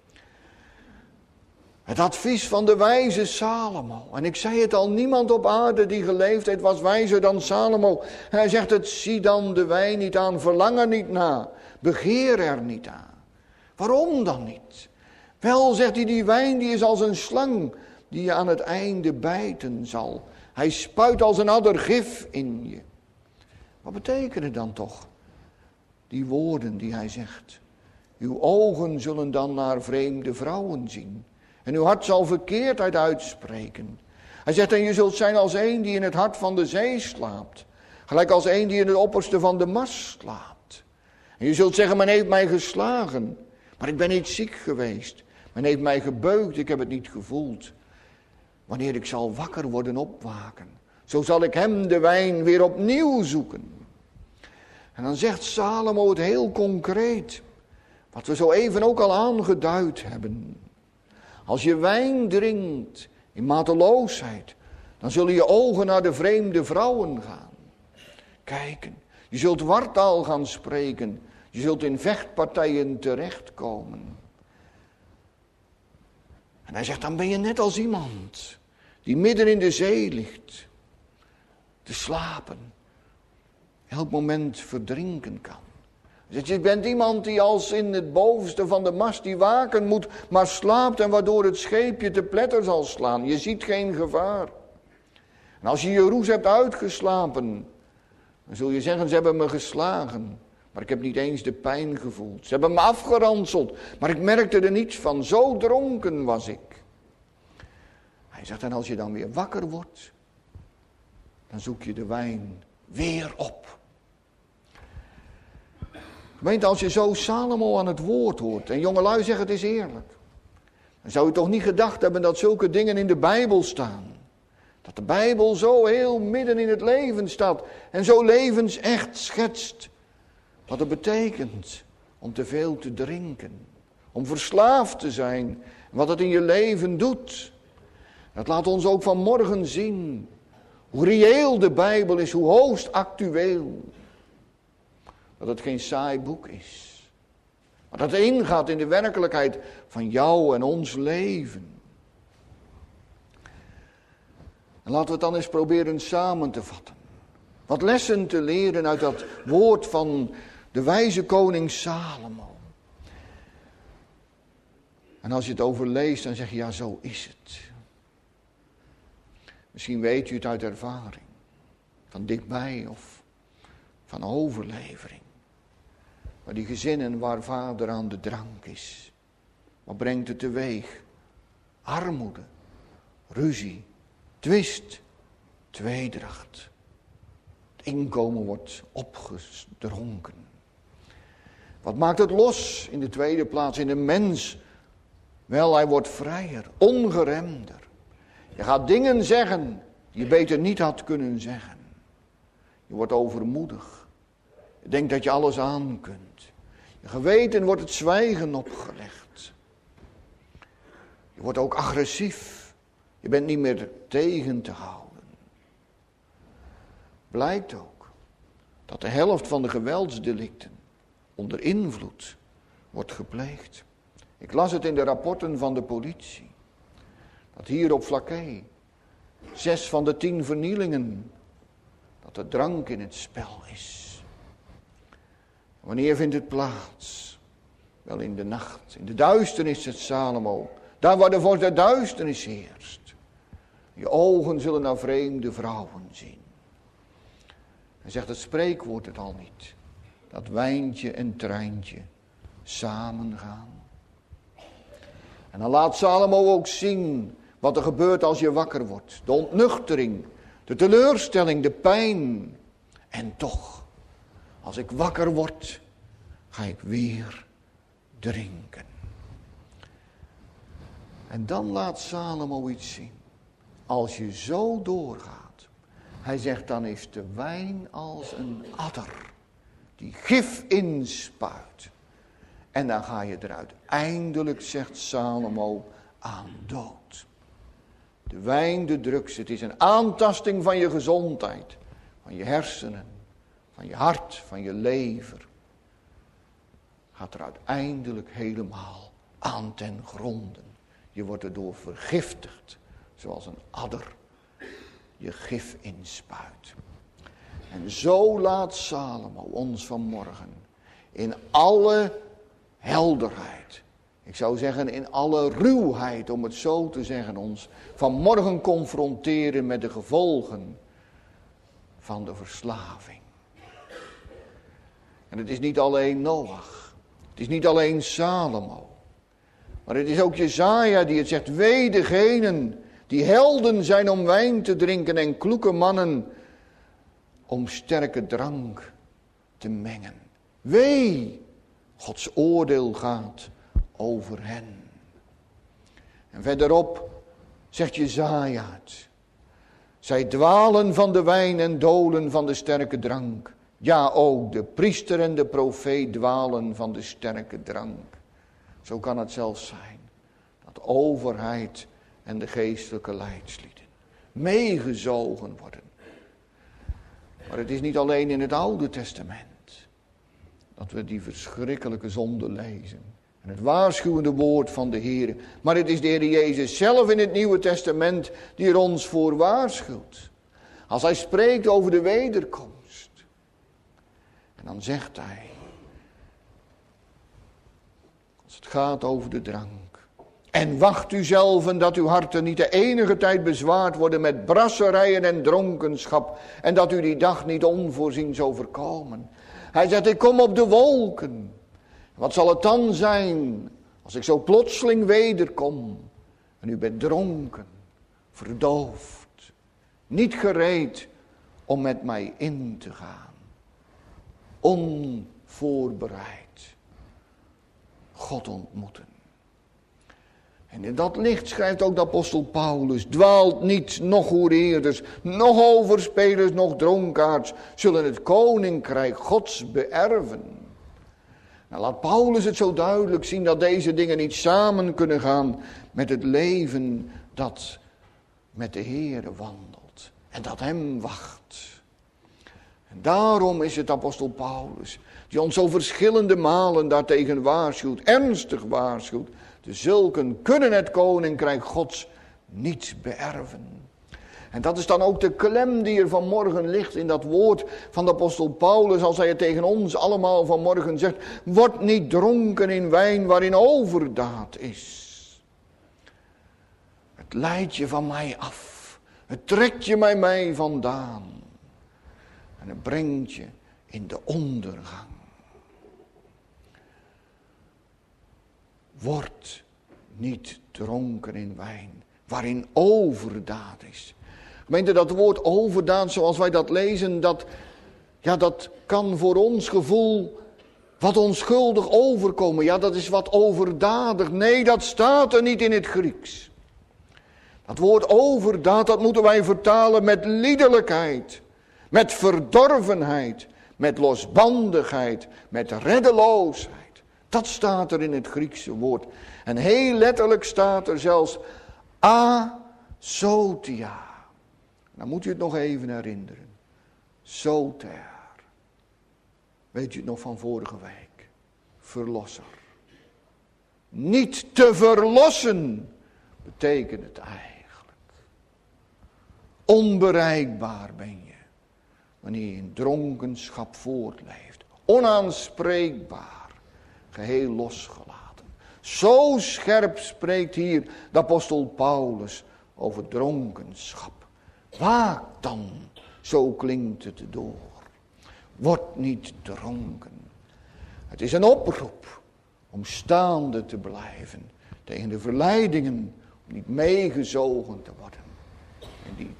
Het advies van de wijze Salomo. En ik zei het al, niemand op aarde die geleefd heeft was wijzer dan Salomo. Hij zegt het: zie dan de wijn niet aan, verlang er niet na. Begeer er niet aan. Waarom dan niet? Wel, zegt hij, die wijn die is als een slang die je aan het einde bijten zal. Hij spuit als een adder gif in je. Wat betekenen dan toch die woorden die hij zegt? Uw ogen zullen dan naar vreemde vrouwen zien. En uw hart zal verkeerdheid uitspreken. Hij zegt: en je zult zijn als een die in het hart van de zee slaapt. Gelijk als een die in het opperste van de mast slaapt. En je zult zeggen: men heeft mij geslagen. Maar ik ben niet ziek geweest. Men heeft mij gebeukt, ik heb het niet gevoeld. Wanneer ik zal wakker worden, opwaken, zo zal ik hem de wijn weer opnieuw zoeken. En dan zegt Salomo het heel concreet. Wat we zo even ook al aangeduid hebben. Als je wijn drinkt in mateloosheid, dan zullen je ogen naar de vreemde vrouwen gaan. Kijken. Je zult wartaal gaan spreken. Je zult in vechtpartijen terechtkomen. En hij zegt: dan ben je net als iemand die midden in de zee ligt. Te slapen. Elk moment verdrinken kan. Hij zegt: je bent iemand die als in het bovenste van de mast die waken moet, maar slaapt en waardoor het scheepje te pletter zal slaan. Je ziet geen gevaar. En als je je roes hebt uitgeslapen, dan zul je zeggen: ze hebben me geslagen. Maar ik heb niet eens de pijn gevoeld. Ze hebben me afgeranseld, maar ik merkte er niets van. Zo dronken was ik. Hij zegt: en als je dan weer wakker wordt, dan zoek je de wijn weer op. Gemeente, als je zo Salomo aan het woord hoort, en jongelui zeggen het is eerlijk, dan zou je toch niet gedacht hebben dat zulke dingen in de Bijbel staan. Dat de Bijbel zo heel midden in het leven staat en zo levensecht schetst. Wat het betekent om te veel te drinken. Om verslaafd te zijn. En wat het in je leven doet. Dat laat ons ook vanmorgen zien. Hoe reëel de Bijbel is. Hoe hoogst actueel. Dat het geen saai boek is. Maar dat het ingaat in de werkelijkheid van jou en ons leven. En laten we het dan eens proberen samen te vatten. Wat lessen te leren uit dat woord van de wijze koning Salomo. En als je het overleest, dan zeg je: ja, zo is het. Misschien weet u het uit ervaring. Van dichtbij of van overlevering. Maar die gezinnen waar vader aan de drank is, wat brengt het teweeg? Armoede, ruzie, twist, tweedracht. Het inkomen wordt opgedronken. Wat maakt het los in de tweede plaats in de mens? Wel, hij wordt vrijer, ongeremder. Je gaat dingen zeggen die je beter niet had kunnen zeggen. Je wordt overmoedig. Je denkt dat je alles aan kunt. Je geweten wordt het zwijgen opgelegd. Je wordt ook agressief. Je bent niet meer tegen te houden. Blijkt ook dat de helft van de geweldsdelicten onder invloed wordt gepleegd. Ik las het in de rapporten van de politie. Dat hier op Flakkee 6 van de 10 vernielingen, dat er drank in het spel is. Wanneer vindt het plaats? Wel in de nacht, in de duisternis, zegt Salomo. Daar waar de vorst der duisternis heerst. Je ogen zullen naar vreemde vrouwen zien. Hij zegt het spreekwoord het al niet. Dat wijntje en treintje samen gaan. En dan laat Salomo ook zien wat er gebeurt als je wakker wordt. De ontnuchtering, de teleurstelling, de pijn. En toch, als ik wakker word, ga ik weer drinken. En dan laat Salomo iets zien. Als je zo doorgaat, hij zegt dan is de wijn als een adder die gif inspuit. En dan ga je er uiteindelijk, zegt Salomo, aan dood. De wijn, de drugs, het is een aantasting van je gezondheid, van je hersenen, van je hart, van je lever. Gaat er uiteindelijk helemaal aan ten gronde. Je wordt erdoor vergiftigd, zoals een adder je gif inspuit. En zo laat Salomo ons vanmorgen in alle helderheid, ik zou zeggen in alle ruwheid, om het zo te zeggen, ons vanmorgen confronteren met de gevolgen van de verslaving. En het is niet alleen Noach, het is niet alleen Salomo, maar het is ook Jesaja die het zegt, wee degenen die helden zijn om wijn te drinken en kloeke mannen om sterke drank te mengen. Wee, Gods oordeel gaat over hen. En verderop zegt Jesaja het. Zij dwalen van de wijn en dolen van de sterke drank. Ja, ook de priester en de profeet dwalen van de sterke drank. Zo kan het zelfs zijn dat overheid en de geestelijke leidslieden meegezogen worden. Maar het is niet alleen in het Oude Testament dat we die verschrikkelijke zonde lezen. En het waarschuwende woord van de Heer. Maar het is de Heer Jezus zelf in het Nieuwe Testament die er ons voor waarschuwt. Als hij spreekt over de wederkomst. En dan zegt hij, als het gaat over de drank. En wacht u zelven dat uw harten niet de enige tijd bezwaard worden met brasserijen en dronkenschap. En dat u die dag niet onvoorziens overkomen. Hij zegt, ik kom op de wolken. Wat zal het dan zijn als ik zo plotseling wederkom. En u bent dronken, verdoofd, niet gereed om met mij in te gaan. Onvoorbereid. God ontmoeten. En in dat licht schrijft ook de apostel Paulus, dwaalt niet, nog hoereerders, nog overspelers, nog dronkaards, zullen het koninkrijk Gods beërven. Nou, laat Paulus het zo duidelijk zien dat deze dingen niet samen kunnen gaan met het leven dat met de Heere wandelt en dat hem wacht. En daarom is het apostel Paulus die ons zo verschillende malen daartegen waarschuwt, ernstig waarschuwt. De zulken kunnen het koninkrijk Gods niet beërven. En dat is dan ook de klem die er vanmorgen ligt in dat woord van de apostel Paulus, als hij het tegen ons allemaal vanmorgen zegt, word niet dronken in wijn waarin overdaad is. Het leidt je van mij af, het trekt je bij mij vandaan en het brengt je in de ondergang. Word niet dronken in wijn, waarin overdaad is. Gemeente, dat woord overdaad zoals wij dat lezen, dat kan voor ons gevoel wat onschuldig overkomen. Ja, dat is wat overdadig. Nee, dat staat er niet in het Grieks. Dat woord overdaad, dat moeten wij vertalen met liederlijkheid, met verdorvenheid, met losbandigheid, met reddeloosheid. Dat staat er in het Griekse woord. En heel letterlijk staat er zelfs asotia. Dan moet u het nog even herinneren. Soter. Weet u het nog van vorige week? Verlosser. Niet te verlossen betekent het eigenlijk. Onbereikbaar ben je wanneer je in dronkenschap voortleeft. Onaanspreekbaar. Geheel losgelaten. Zo scherp spreekt hier de apostel Paulus over dronkenschap. Waak dan, zo klinkt het door. Word niet dronken. Het is een oproep om staande te blijven tegen de verleidingen, om niet meegezogen te worden in die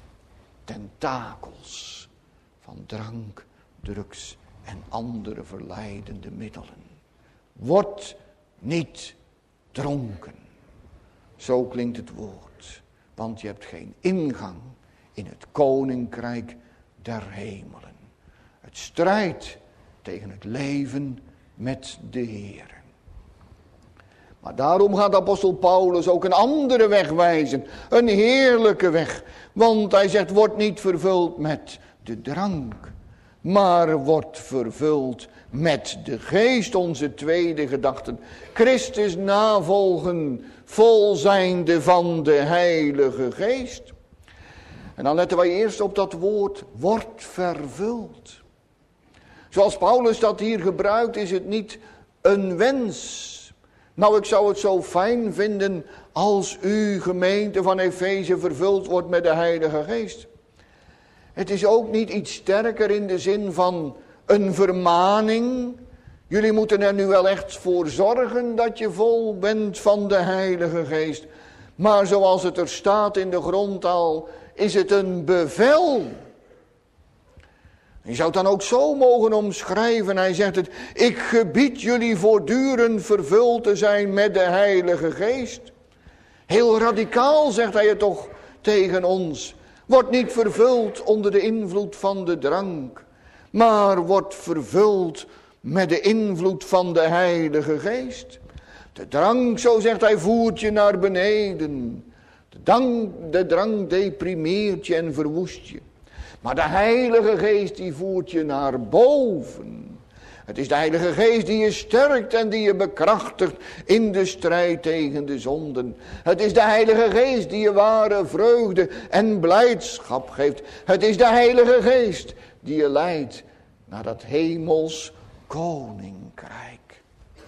tentakels van drank, drugs en andere verleidende middelen. Word niet dronken. Zo klinkt het woord. Want je hebt geen ingang in het koninkrijk der hemelen. Het strijdt tegen het leven met de Heer. Maar daarom gaat apostel Paulus ook een andere weg wijzen. Een heerlijke weg. Want hij zegt, word niet vervuld met de drank. Maar wordt vervuld met de geest, onze tweede gedachte. Christus navolgen, vol zijnde van de Heilige Geest. En dan letten wij eerst op dat woord, wordt vervuld. Zoals Paulus dat hier gebruikt, is het niet een wens. Nou, ik zou het zo fijn vinden als u, gemeente van Efeze, vervuld wordt met de Heilige Geest. Het is ook niet iets sterker in de zin van een vermaning. Jullie moeten er nu wel echt voor zorgen dat je vol bent van de Heilige Geest. Maar zoals het er staat in de grondtaal, is het een bevel. Je zou het dan ook zo mogen omschrijven. Hij zegt het, ik gebied jullie voortdurend vervuld te zijn met de Heilige Geest. Heel radicaal zegt hij het toch tegen ons. Word niet vervuld onder de invloed van de drank, maar word vervuld met de invloed van de Heilige Geest. De drank, zo zegt hij, voert je naar beneden. De drank deprimeert je en verwoest je. Maar de Heilige Geest die voert je naar boven. Het is de Heilige Geest die je sterkt en die je bekrachtigt in de strijd tegen de zonden. Het is de Heilige Geest die je ware vreugde en blijdschap geeft. Het is de Heilige Geest die je leidt naar dat hemels koninkrijk.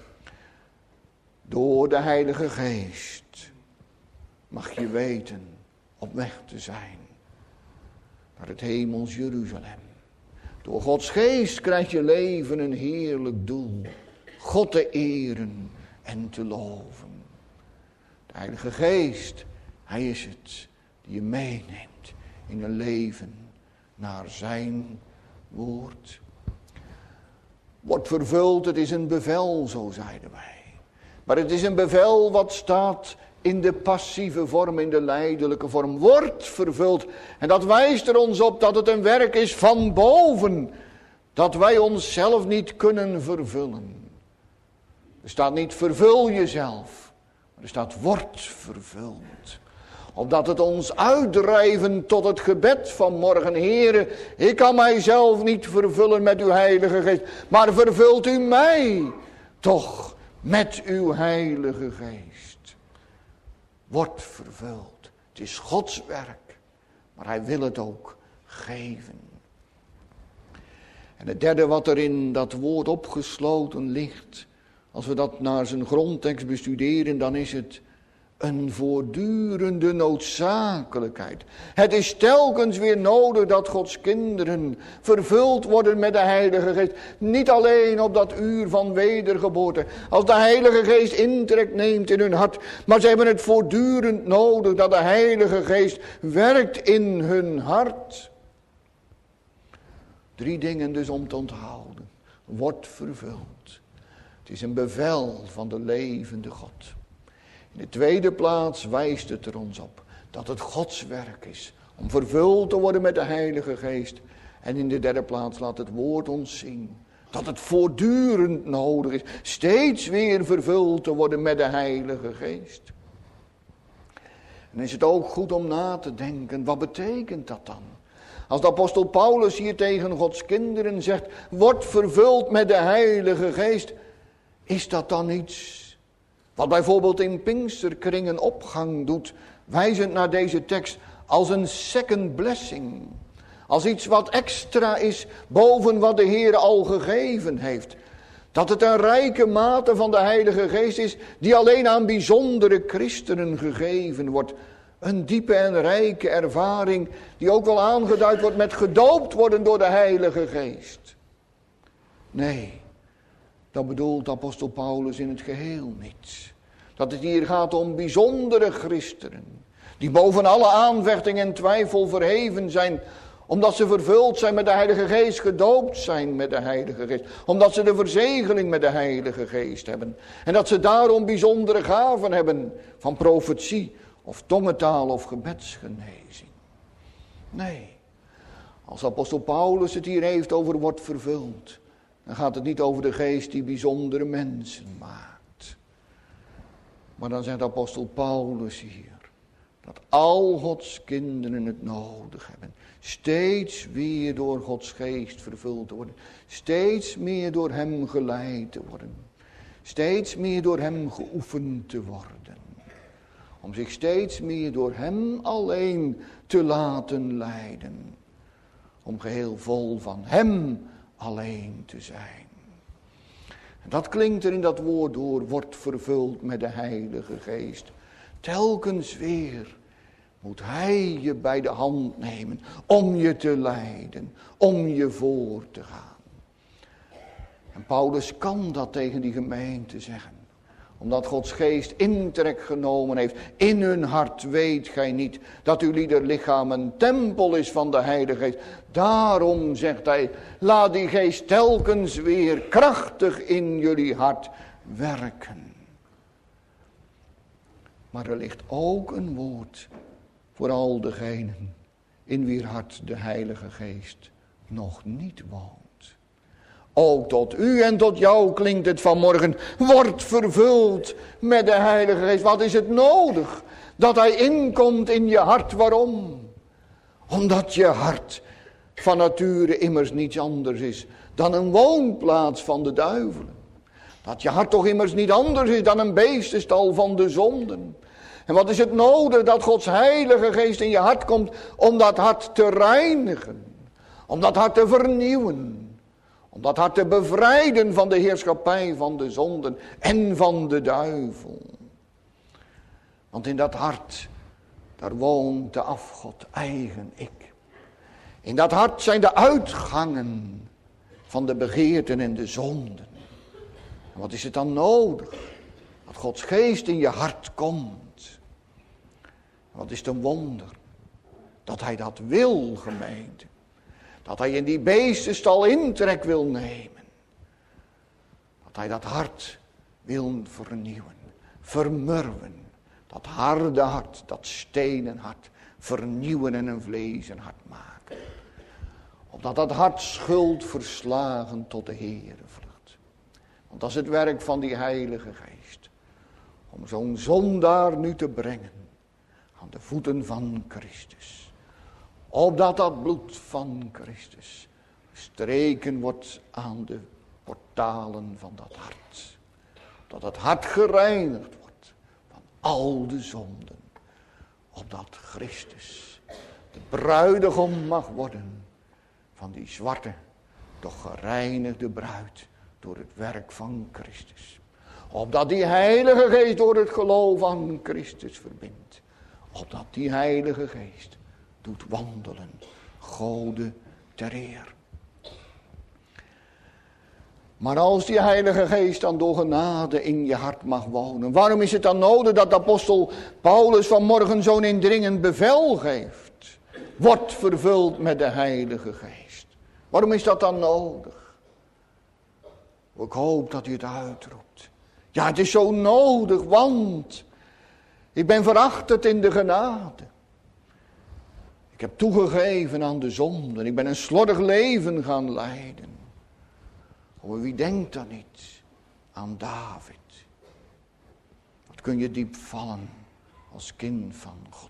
Door de Heilige Geest mag je weten op weg te zijn naar het hemels Jeruzalem. Door Gods geest krijgt je leven een heerlijk doel. God te eren en te loven. De Heilige Geest, hij is het die je meeneemt in een leven naar zijn woord. Wordt vervuld, het is een bevel, zo zeiden wij. Maar het is een bevel wat staat in de passieve vorm, in de lijdelijke vorm. Wordt vervuld. En dat wijst er ons op dat het een werk is van boven. Dat wij onszelf niet kunnen vervullen. Er staat niet vervul jezelf. Maar er staat wordt vervuld. Opdat het ons uitdrijven tot het gebed van morgen. Heere, ik kan mijzelf niet vervullen met uw Heilige Geest. Maar vervult u mij toch met uw Heilige Geest. Wordt vervuld. Het is Gods werk. Maar hij wil het ook geven. En het derde wat er in dat woord opgesloten ligt. Als we dat naar zijn grondtekst bestuderen, dan is het een voortdurende noodzakelijkheid. Het is telkens weer nodig dat Gods kinderen vervuld worden met de Heilige Geest. Niet alleen op dat uur van wedergeboorte, als de Heilige Geest intrek neemt in hun hart. Maar ze hebben het voortdurend nodig dat de Heilige Geest werkt in hun hart. 3 dingen dus om te onthouden. Wordt vervuld. Het is een bevel van de levende God. In de tweede plaats wijst het er ons op dat het Gods werk is om vervuld te worden met de Heilige Geest. En in de derde plaats laat het woord ons zien dat het voortdurend nodig is steeds weer vervuld te worden met de Heilige Geest. En is het ook goed om na te denken, wat betekent dat dan? Als de apostel Paulus hier tegen Gods kinderen zegt, word vervuld met de Heilige Geest, is dat dan iets wat bijvoorbeeld in Pinksterkringen opgang doet, wijzend naar deze tekst, als een second blessing. Als iets wat extra is boven wat de Heer al gegeven heeft. Dat het een rijke mate van de Heilige Geest is die alleen aan bijzondere christenen gegeven wordt. Een diepe en rijke ervaring die ook wel aangeduid wordt met gedoopt worden door de Heilige Geest. Nee, dat bedoelt apostel Paulus in het geheel niet. Dat het hier gaat om bijzondere christenen, die boven alle aanvechting en twijfel verheven zijn, omdat ze vervuld zijn met de Heilige Geest, gedoopt zijn met de Heilige Geest. Omdat ze de verzegeling met de Heilige Geest hebben. En dat ze daarom bijzondere gaven hebben van profetie of tongentaal of gebedsgenezing. Nee, als apostel Paulus het hier heeft over wordt vervuld, dan gaat het niet over de Geest die bijzondere mensen maakt. Maar dan zegt apostel Paulus hier dat al Gods kinderen het nodig hebben. Steeds weer door Gods Geest vervuld te worden. Steeds meer door hem geleid te worden. Steeds meer door hem geoefend te worden. Om zich steeds meer door hem alleen te laten leiden. Om geheel vol van hem alleen te zijn. En dat klinkt er in dat woord door, wordt vervuld met de Heilige Geest. Telkens weer moet hij je bij de hand nemen om je te leiden, om je voor te gaan. En Paulus kan dat tegen die gemeente zeggen. Omdat Gods Geest intrek genomen heeft in hun hart, weet gij niet dat uw ieder lichaam een tempel is van de Heilige Geest. Daarom zegt hij, laat die Geest telkens weer krachtig in jullie hart werken. Maar er ligt ook een woord voor al degenen in wier hart de Heilige Geest nog niet woont. Ook tot u en tot jou klinkt het vanmorgen, word vervuld met de Heilige Geest. Wat is het nodig dat hij inkomt in je hart? Waarom? Omdat je hart van nature immers niets anders is dan een woonplaats van de duivelen. Dat je hart toch immers niet anders is dan een beestenstal van de zonden. En wat is het nodig dat Gods Heilige Geest in je hart komt om dat hart te reinigen. Om dat hart te vernieuwen. Om dat hart te bevrijden van de heerschappij van de zonden en van de duivel. Want in dat hart, daar woont de afgod eigen ik. In dat hart zijn de uitgangen van de begeerten en de zonden. En wat is het dan nodig? Dat Gods Geest in je hart komt. Wat is het een wonder dat hij dat wil, gemeente. Dat hij in die beestenstal intrek wil nemen. Dat hij dat hart wil vernieuwen, vermurwen. Dat harde hart, dat stenen hart, vernieuwen en een vlezen hart maken. Opdat dat hart schuld verslagen tot de Heere vlucht. Want dat is het werk van die Heilige Geest. Om zo'n zondaar nu te brengen aan de voeten van Christus. Opdat dat bloed van Christus gestreken wordt aan de portalen van dat hart. Dat het hart gereinigd wordt van al de zonden. Opdat Christus de bruidegom mag worden van die zwarte, doch gereinigde bruid door het werk van Christus. Opdat die Heilige Geest door het geloof aan Christus verbindt. Opdat die Heilige Geest doet wandelen. Gode ter eer. Maar als die Heilige Geest dan door genade in je hart mag wonen. Waarom is het dan nodig dat de apostel Paulus vanmorgen zo'n indringend bevel geeft? Word vervuld met de Heilige Geest. Waarom is dat dan nodig? Ik hoop dat u het uitroept. Ja, het is zo nodig, want ik ben verachterd in de genade. Ik heb toegegeven aan de zonde. Ik ben een slordig leven gaan leiden. Oh, wie denkt dan niet aan David? Wat kun je diep vallen als kind van God.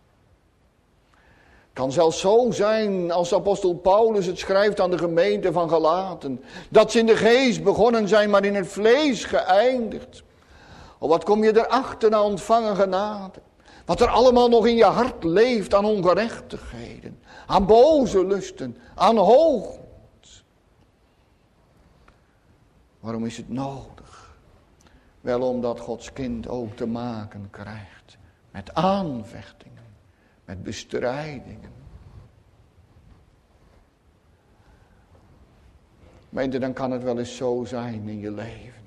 Het kan zelfs zo zijn als apostel Paulus het schrijft aan de gemeente van Galaten. Dat ze in de geest begonnen zijn, maar in het vlees geëindigd. Oh, wat kom je erachter na ontvangen genade? Wat er allemaal nog in je hart leeft aan ongerechtigheden. Aan boze lusten, aan hoogmoed. Waarom is het nodig? Wel omdat Gods kind ook te maken krijgt met aanvechtingen, met bestrijdingen. Meent u, dan kan het wel eens zo zijn in je leven.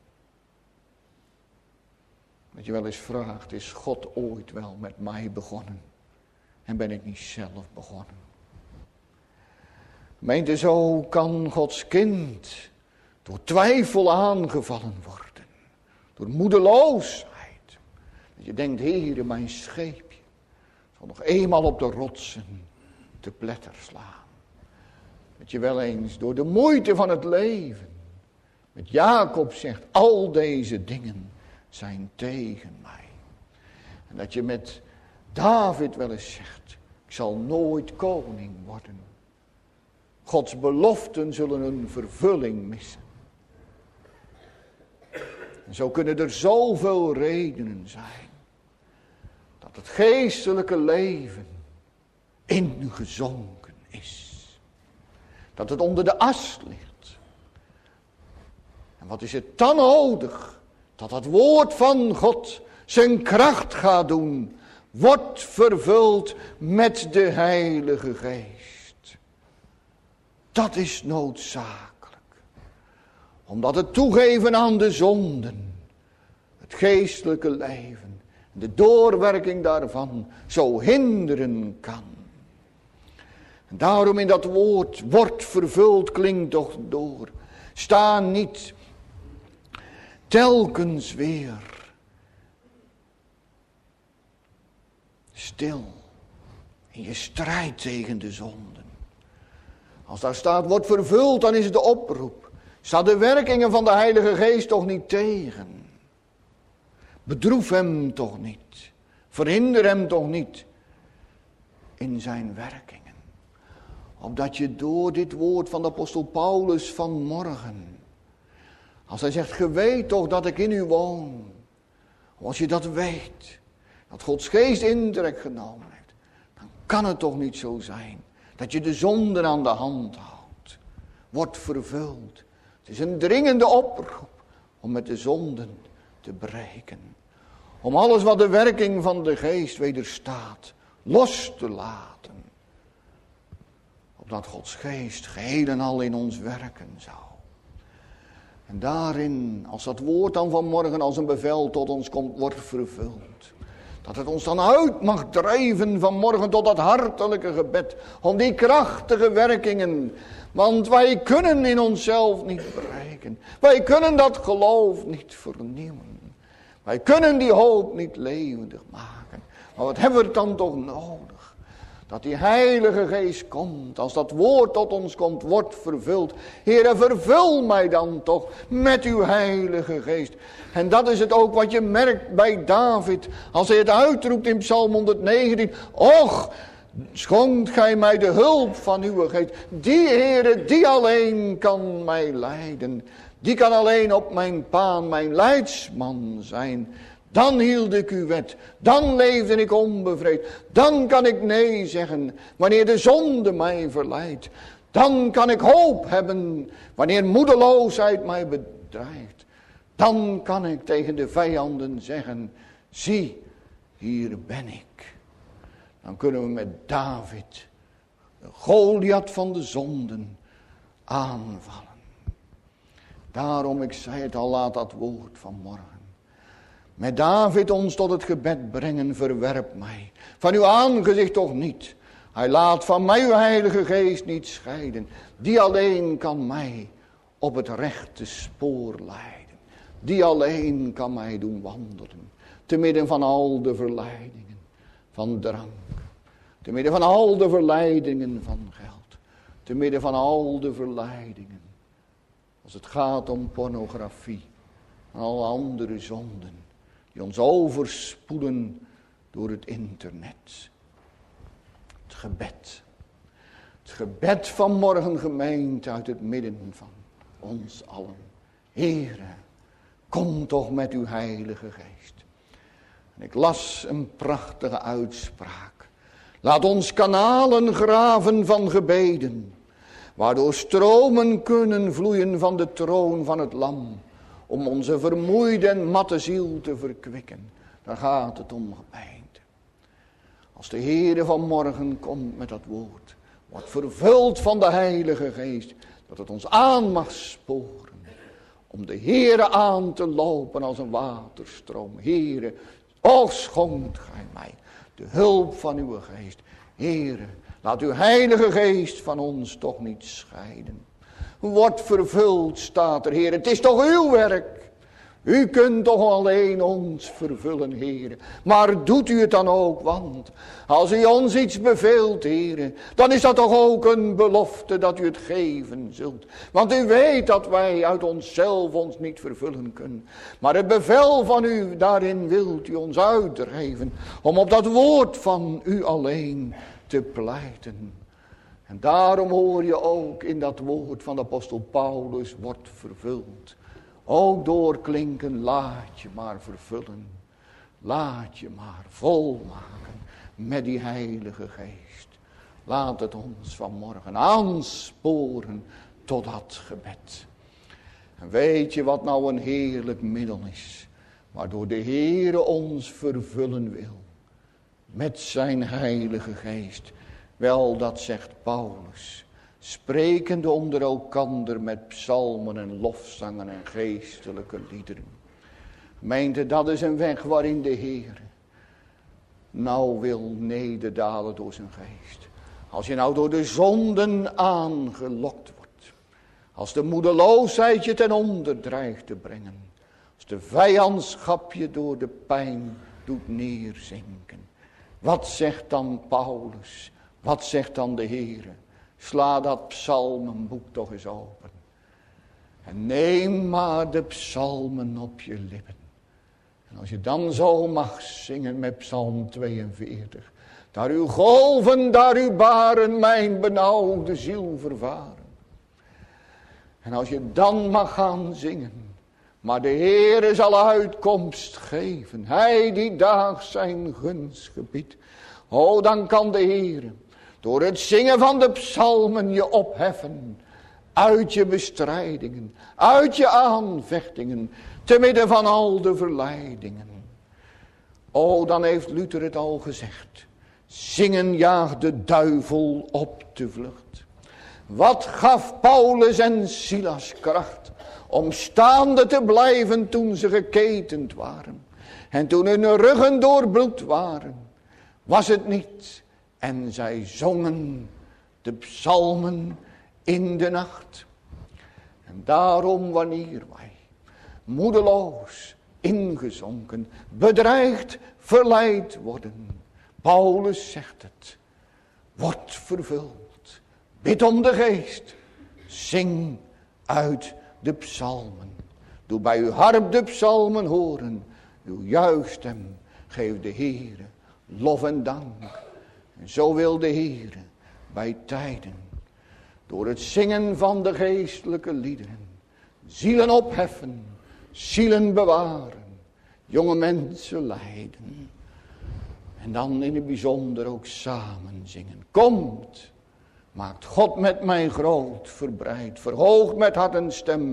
Dat je wel eens vraagt, is God ooit wel met mij begonnen? En ben ik niet zelf begonnen? Meent u, zo kan Gods kind door twijfel aangevallen worden. Door moedeloosheid. Dat je denkt, Heere, mijn scheepje zal nog eenmaal op de rotsen te pletter slaan. Dat je wel eens door de moeite van het leven, met Jacob zegt, al deze dingen zijn tegen mij. En dat je met David wel eens zegt, ik zal nooit koning worden. Gods beloften zullen een vervulling missen. En zo kunnen er zoveel redenen zijn. Dat het geestelijke leven in u gezonken is. Dat het onder de as ligt. En wat is het dan nodig? Dat het woord van God zijn kracht gaat doen. Wordt vervuld met de Heilige Geest. Dat is noodzakelijk. Omdat het toegeven aan de zonden, het geestelijke leven, de doorwerking daarvan zo hinderen kan. En daarom in dat woord, wordt vervuld, klinkt toch door. Sta niet telkens weer stil in je strijd tegen de zonden. Als daar staat, wordt vervuld, dan is het de oproep. Sta de werkingen van de Heilige Geest toch niet tegen. Bedroef hem toch niet. Verhinder hem toch niet in zijn werkingen. Opdat je door dit woord van de apostel Paulus vanmorgen, als hij zegt, ge weet toch dat ik in u woon. Als je dat weet, dat Gods Geest intrek genomen heeft, dan kan het toch niet zo zijn dat je de zonden aan de hand houdt. Wordt vervuld. Het is een dringende oproep om met de zonden te breken. Om alles wat de werking van de Geest wederstaat, los te laten. Opdat Gods Geest geheel en al in ons werken zou. En daarin, als dat woord dan vanmorgen als een bevel tot ons komt, wordt vervuld. Dat het ons dan uit mag drijven vanmorgen tot dat hartelijke gebed. Om die krachtige werkingen. Want wij kunnen in onszelf niet bereiken. Wij kunnen dat geloof niet vernieuwen. Wij kunnen die hoop niet levendig maken. Maar wat hebben we dan toch nodig? Dat die Heilige Geest komt. Als dat woord tot ons komt, wordt vervuld. Heere, vervul mij dan toch met uw Heilige Geest. En dat is het ook wat je merkt bij David. Als hij het uitroept in Psalm 119. Och, schonkt gij mij de hulp van uw Geest. Die Heere, die alleen kan mij leiden. Die kan alleen op mijn paan mijn leidsman zijn. Dan hield ik uw wet. Dan leefde ik onbevreesd. Dan kan ik nee zeggen wanneer de zonde mij verleidt. Dan kan ik hoop hebben wanneer moedeloosheid mij bedreigt. Dan kan ik tegen de vijanden zeggen, zie, hier ben ik. Dan kunnen we met David, de Goliath van de zonden, aanvallen. Daarom, ik zei het al, laat dat woord van morgen met David ons tot het gebed brengen. Verwerp mij van uw aangezicht toch niet. Hij laat van mij uw heilige geest niet scheiden. Die alleen kan mij op het rechte spoor leiden. Die alleen kan mij doen wandelen. Te midden van al de verleidingen van drank. Te midden van al de verleidingen van geld. Te midden van al de verleidingen. Als het gaat om pornografie. En alle andere zonden. Die ons overspoelen door het internet. Het gebed. Het gebed van morgen gemeente uit het midden van ons allen. Heere, kom toch met uw heilige geest. En ik las een prachtige uitspraak. Laat ons kanalen graven van gebeden. Waardoor stromen kunnen vloeien van de troon van het lam. Om onze vermoeide en matte ziel te verkwikken. Daar gaat het om, gemeente. Als de Heere van morgen komt met dat woord. Wordt vervuld van de heilige geest. Dat het ons aan mag sporen. Om de Heere aan te lopen als een waterstroom. Heere, och schonkt gij mij de hulp van uw geest. Heere, laat uw heilige geest van ons toch niet scheiden. Wordt vervuld, staat er, Heer. Het is toch uw werk. U kunt toch alleen ons vervullen, Heer. Maar doet u het dan ook, want als u ons iets beveelt, Heer, dan is dat toch ook een belofte dat u het geven zult. Want u weet dat wij uit onszelf ons niet vervullen kunnen. Maar het bevel van u, daarin wilt u ons uitdrijven, om op dat woord van u alleen te pleiten. En daarom hoor je ook in dat woord van de apostel Paulus, wordt vervuld. Ook doorklinken, laat je maar vervullen. Laat je maar volmaken met die heilige geest. Laat het ons vanmorgen aansporen tot dat gebed. En weet je wat nou een heerlijk middel is? Waardoor de Heere ons vervullen wil. Met zijn heilige geest. Wel, dat zegt Paulus. Sprekende onder elkander met psalmen en lofzangen en geestelijke liederen. Gemeente, dat is een weg waarin de Heer nou wil nederdalen door zijn geest. Als je nou door de zonden aangelokt wordt. Als de moedeloosheid je ten onder dreigt te brengen. Als de vijandschap je door de pijn doet neerzinken. Wat zegt dan Paulus? Wat zegt dan de Heere? Sla dat psalmenboek toch eens open. En neem maar de psalmen op je lippen. En als je dan zo mag zingen met psalm 42. Daar uw golven, daar uw baren mijn benauwde ziel vervaren. En als je dan mag gaan zingen. Maar de Heere zal uitkomst geven. Hij die daags zijn gunst gebiedt. O, dan kan de Heere door het zingen van de psalmen je opheffen. Uit je bestrijdingen. Uit je aanvechtingen. Te midden van al de verleidingen. O, dan heeft Luther het al gezegd. Zingen jaagt de duivel op de vlucht. Wat gaf Paulus en Silas kracht om staande te blijven toen ze geketend waren. En toen hun ruggen doorbloed waren. Was het niet? En zij zongen de psalmen in de nacht. En daarom wanneer wij moedeloos, ingezonken, bedreigd, verleid worden. Paulus zegt het. Word vervuld. Bid om de geest. Zing uit de psalmen. Doe bij uw harp de psalmen horen. Uw juichtstem geef de Heere lof en dank. En zo wil de Heere bij tijden, door het zingen van de geestelijke liederen, zielen opheffen, zielen bewaren, jonge mensen leiden. En dan in het bijzonder ook samen zingen. Komt, maakt God met mij groot, verbreid, verhoogt met hart en stem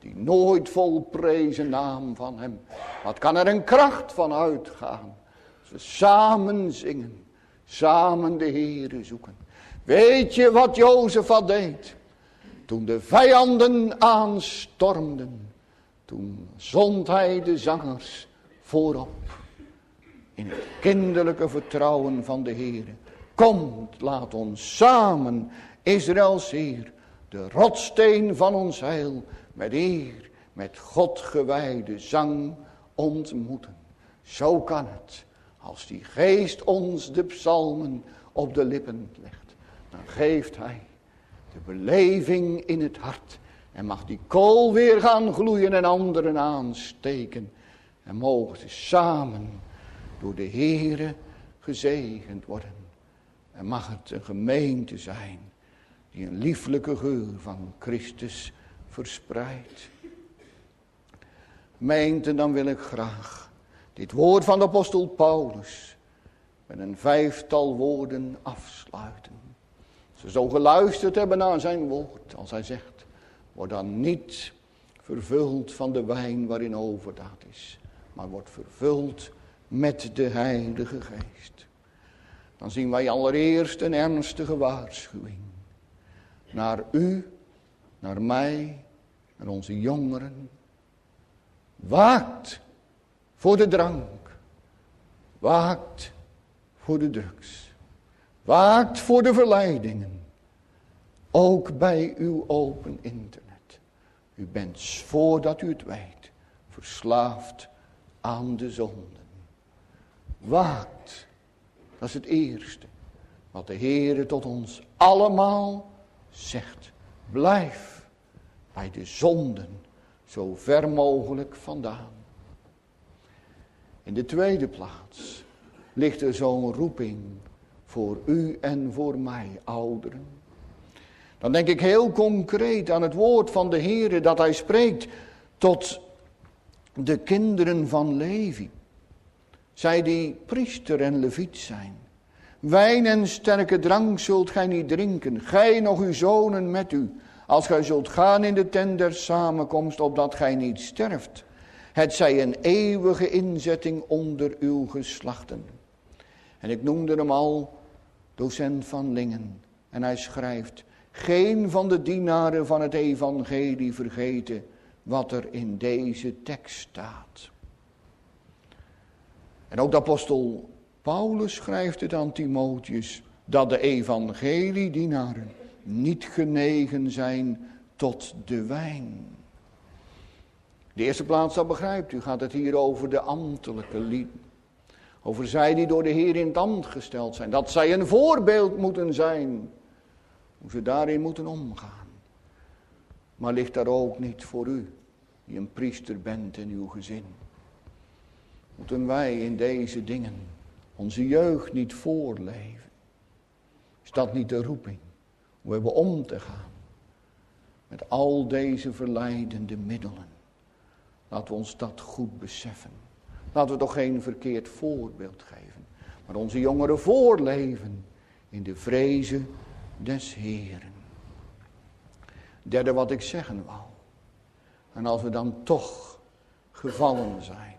die nooit volprezen naam van hem. Wat kan er een kracht van uitgaan? Ze samen zingen, samen de Heere zoeken. Weet je wat Jozef deed? Toen de vijanden aanstormden, toen zond hij de zangers voorop. In het kinderlijke vertrouwen van de Heere. Komt, laat ons samen, Israëls Heer, de rotssteen van ons heil, met eer, met God gewijde zang ontmoeten. Zo kan het, als die geest ons de psalmen op de lippen legt. Dan geeft hij de beleving in het hart. En mag die kool weer gaan gloeien en anderen aansteken. En mogen ze samen door de Heere gezegend worden. En mag het een gemeente zijn die een lieflijke geur van Christus verspreidt. Gemeente, dan wil ik graag dit woord van de apostel Paulus met een 5-tal woorden afsluiten. Ze zo geluisterd hebben naar zijn woord, als hij zegt, word dan niet vervuld van de wijn waarin overdaad is, maar wordt vervuld met de Heilige Geest. Dan zien wij allereerst een ernstige waarschuwing. Naar u, naar mij, naar onze jongeren. Waakt voor de drank. Waakt voor de drugs. Waakt voor de verleidingen. Ook bij uw open internet. U bent, voordat u het weet, verslaafd aan de zonden. Waakt. Dat is het eerste wat de Heere tot ons allemaal zegt. Blijf bij de zonden zo ver mogelijk vandaan. In de tweede plaats ligt er zo'n roeping voor u en voor mij, ouderen. Dan denk ik heel concreet aan het woord van de Heere dat hij spreekt tot de kinderen van Levi. Zij die priester en leviet zijn. Wijn en sterke drank zult gij niet drinken, gij nog uw zonen met u, als gij zult gaan in de tent der samenkomst, opdat gij niet sterft. Het zij een eeuwige inzetting onder uw geslachten. En ik noemde hem al, docent van Lingen. En hij schrijft, geen van de dienaren van het evangelie vergeten wat er in deze tekst staat. En ook de apostel Paulus schrijft het aan Timotheus, dat de evangeliedienaren niet genegen zijn tot de wijn. De eerste plaats, dat begrijpt u, gaat het hier over de ambtelijke lieden. Over zij die door de Heer in het ambt gesteld zijn. Dat zij een voorbeeld moeten zijn. Hoe ze daarin moeten omgaan. Maar ligt daar ook niet voor u, die een priester bent in uw gezin. Moeten wij in deze dingen onze jeugd niet voorleven? Is dat niet de roeping? Hoe hebben we om te gaan met al deze verleidende middelen? Laten we ons dat goed beseffen. Laten we toch geen verkeerd voorbeeld geven. Maar onze jongeren voorleven in de vrezen des Heeren. Derde wat ik zeggen wou. En als we dan toch gevallen zijn.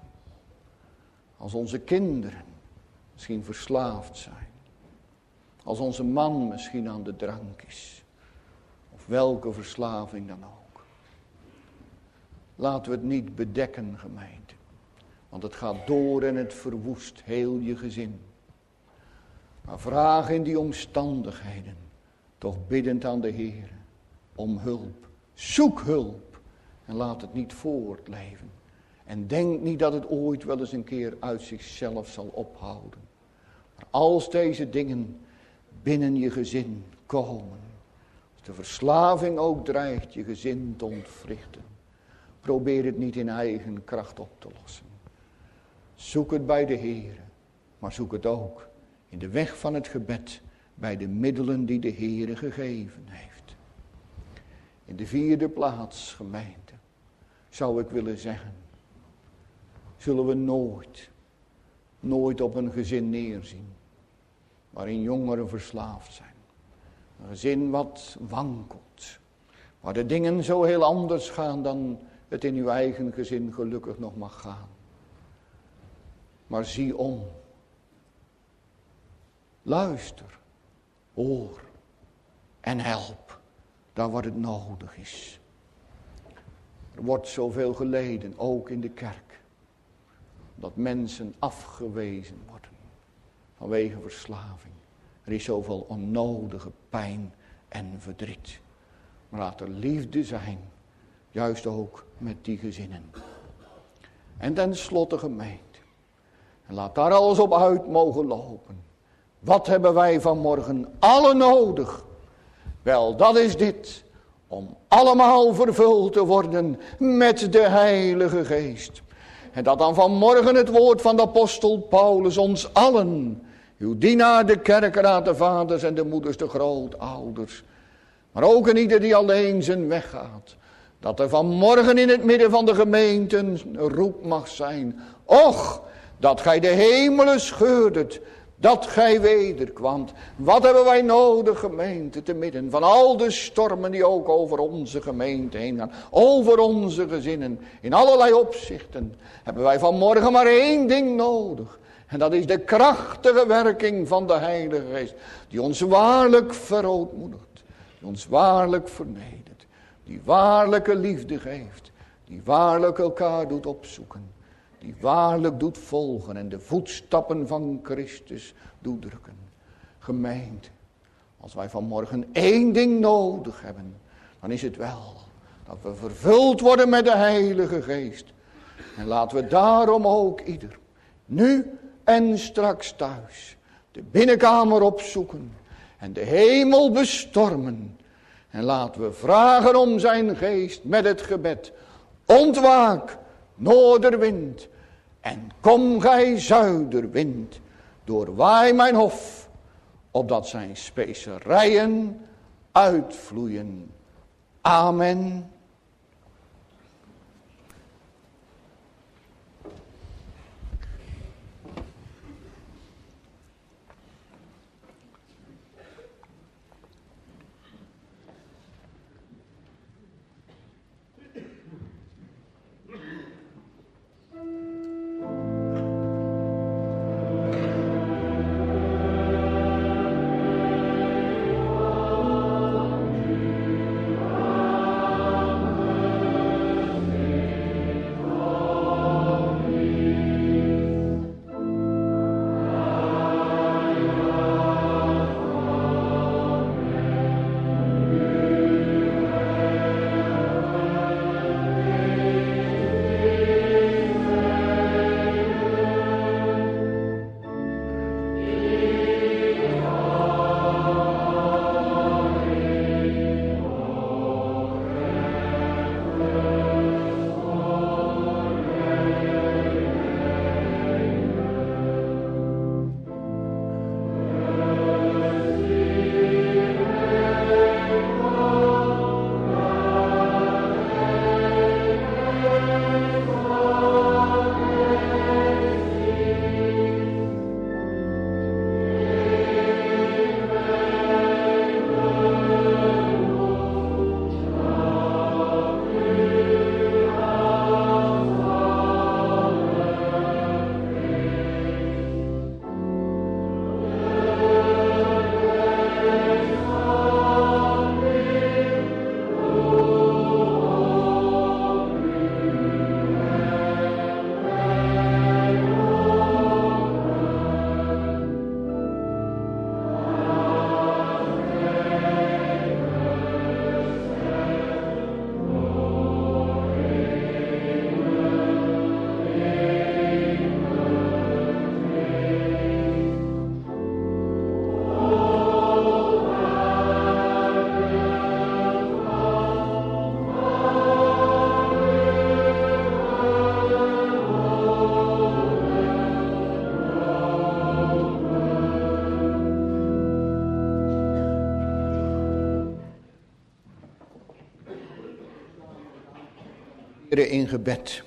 Als onze kinderen misschien verslaafd zijn. Als onze man misschien aan de drank is. Of welke verslaving dan ook. Laten we het niet bedekken, gemeente. Want het gaat door en het verwoest heel je gezin. Maar vraag in die omstandigheden. Toch biddend aan de Heer. Om hulp. Zoek hulp. En laat het niet voortleven. En denk niet dat het ooit wel eens een keer uit zichzelf zal ophouden. Maar als deze dingen binnen je gezin komen. Als de verslaving ook dreigt je gezin te ontwrichten. Probeer het niet in eigen kracht op te lossen. Zoek het bij de Heer. Maar zoek het ook in de weg van het gebed. Bij de middelen die de Heer gegeven heeft. In de vierde plaats, gemeente. Zou ik willen zeggen. Zullen we nooit op een gezin neerzien. Waarin jongeren verslaafd zijn. Een gezin wat wankelt. Waar de dingen zo heel anders gaan dan het in uw eigen gezin gelukkig nog mag gaan. Maar zie om. Luister, hoor en help, daar waar het nodig is. Er wordt zoveel geleden, ook in de kerk, dat mensen afgewezen worden vanwege verslaving. Er is zoveel onnodige pijn en verdriet. Maar laat er liefde zijn, juist ook met die gezinnen. En tenslotte gemeente, en laat daar alles op uit mogen lopen. Wat hebben wij vanmorgen alle nodig? Wel, dat is dit. Om allemaal vervuld te worden met de Heilige Geest. En dat dan vanmorgen het woord van de apostel Paulus ons allen, uw dienaar, de kerkraad, de vaders en de moeders, de grootouders, maar ook een ieder die alleen zijn weg gaat, dat er vanmorgen in het midden van de gemeente een roep mag zijn. Och, dat gij de hemelen scheurdet, dat gij wederkwamt. Wat hebben wij nodig, gemeente, te midden van al de stormen die ook over onze gemeente heen gaan. Over onze gezinnen, in allerlei opzichten, hebben wij vanmorgen maar één ding nodig. En dat is de krachtige werking van de Heilige Geest, die ons waarlijk verootmoedigt, die ons waarlijk vernedert, die waarlijke liefde geeft, die waarlijk elkaar doet opzoeken, die waarlijk doet volgen en de voetstappen van Christus doet drukken. Gemeente, als wij vanmorgen één ding nodig hebben, dan is het wel dat we vervuld worden met de Heilige Geest. En laten we daarom ook ieder, nu en straks thuis, de binnenkamer opzoeken en de hemel bestormen. En laten we vragen om zijn geest met het gebed. Ontwaak, noorderwind, en kom gij zuiderwind, doorwaai mijn hof, opdat zijn specerijen uitvloeien. Amen. In gebed.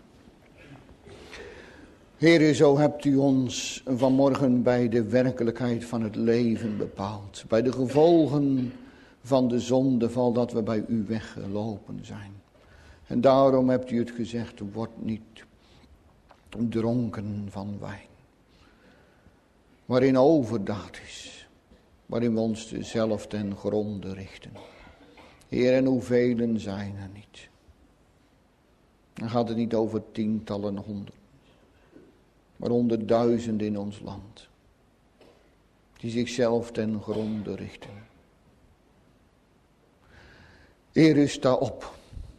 Heere, zo hebt u ons vanmorgen bij de werkelijkheid van het leven bepaald. Bij de gevolgen van de zondeval dat we bij u weggelopen zijn. En daarom hebt u het gezegd, word niet dronken van wijn. Waarin overdaad is, waarin we ons zelf ten gronde richten. Heer, en hoeveel zijn er niet? Dan gaat het niet over tientallen, honderden, maar 100.000 in ons land. Die zichzelf ten gronde richten. Heer, sta op.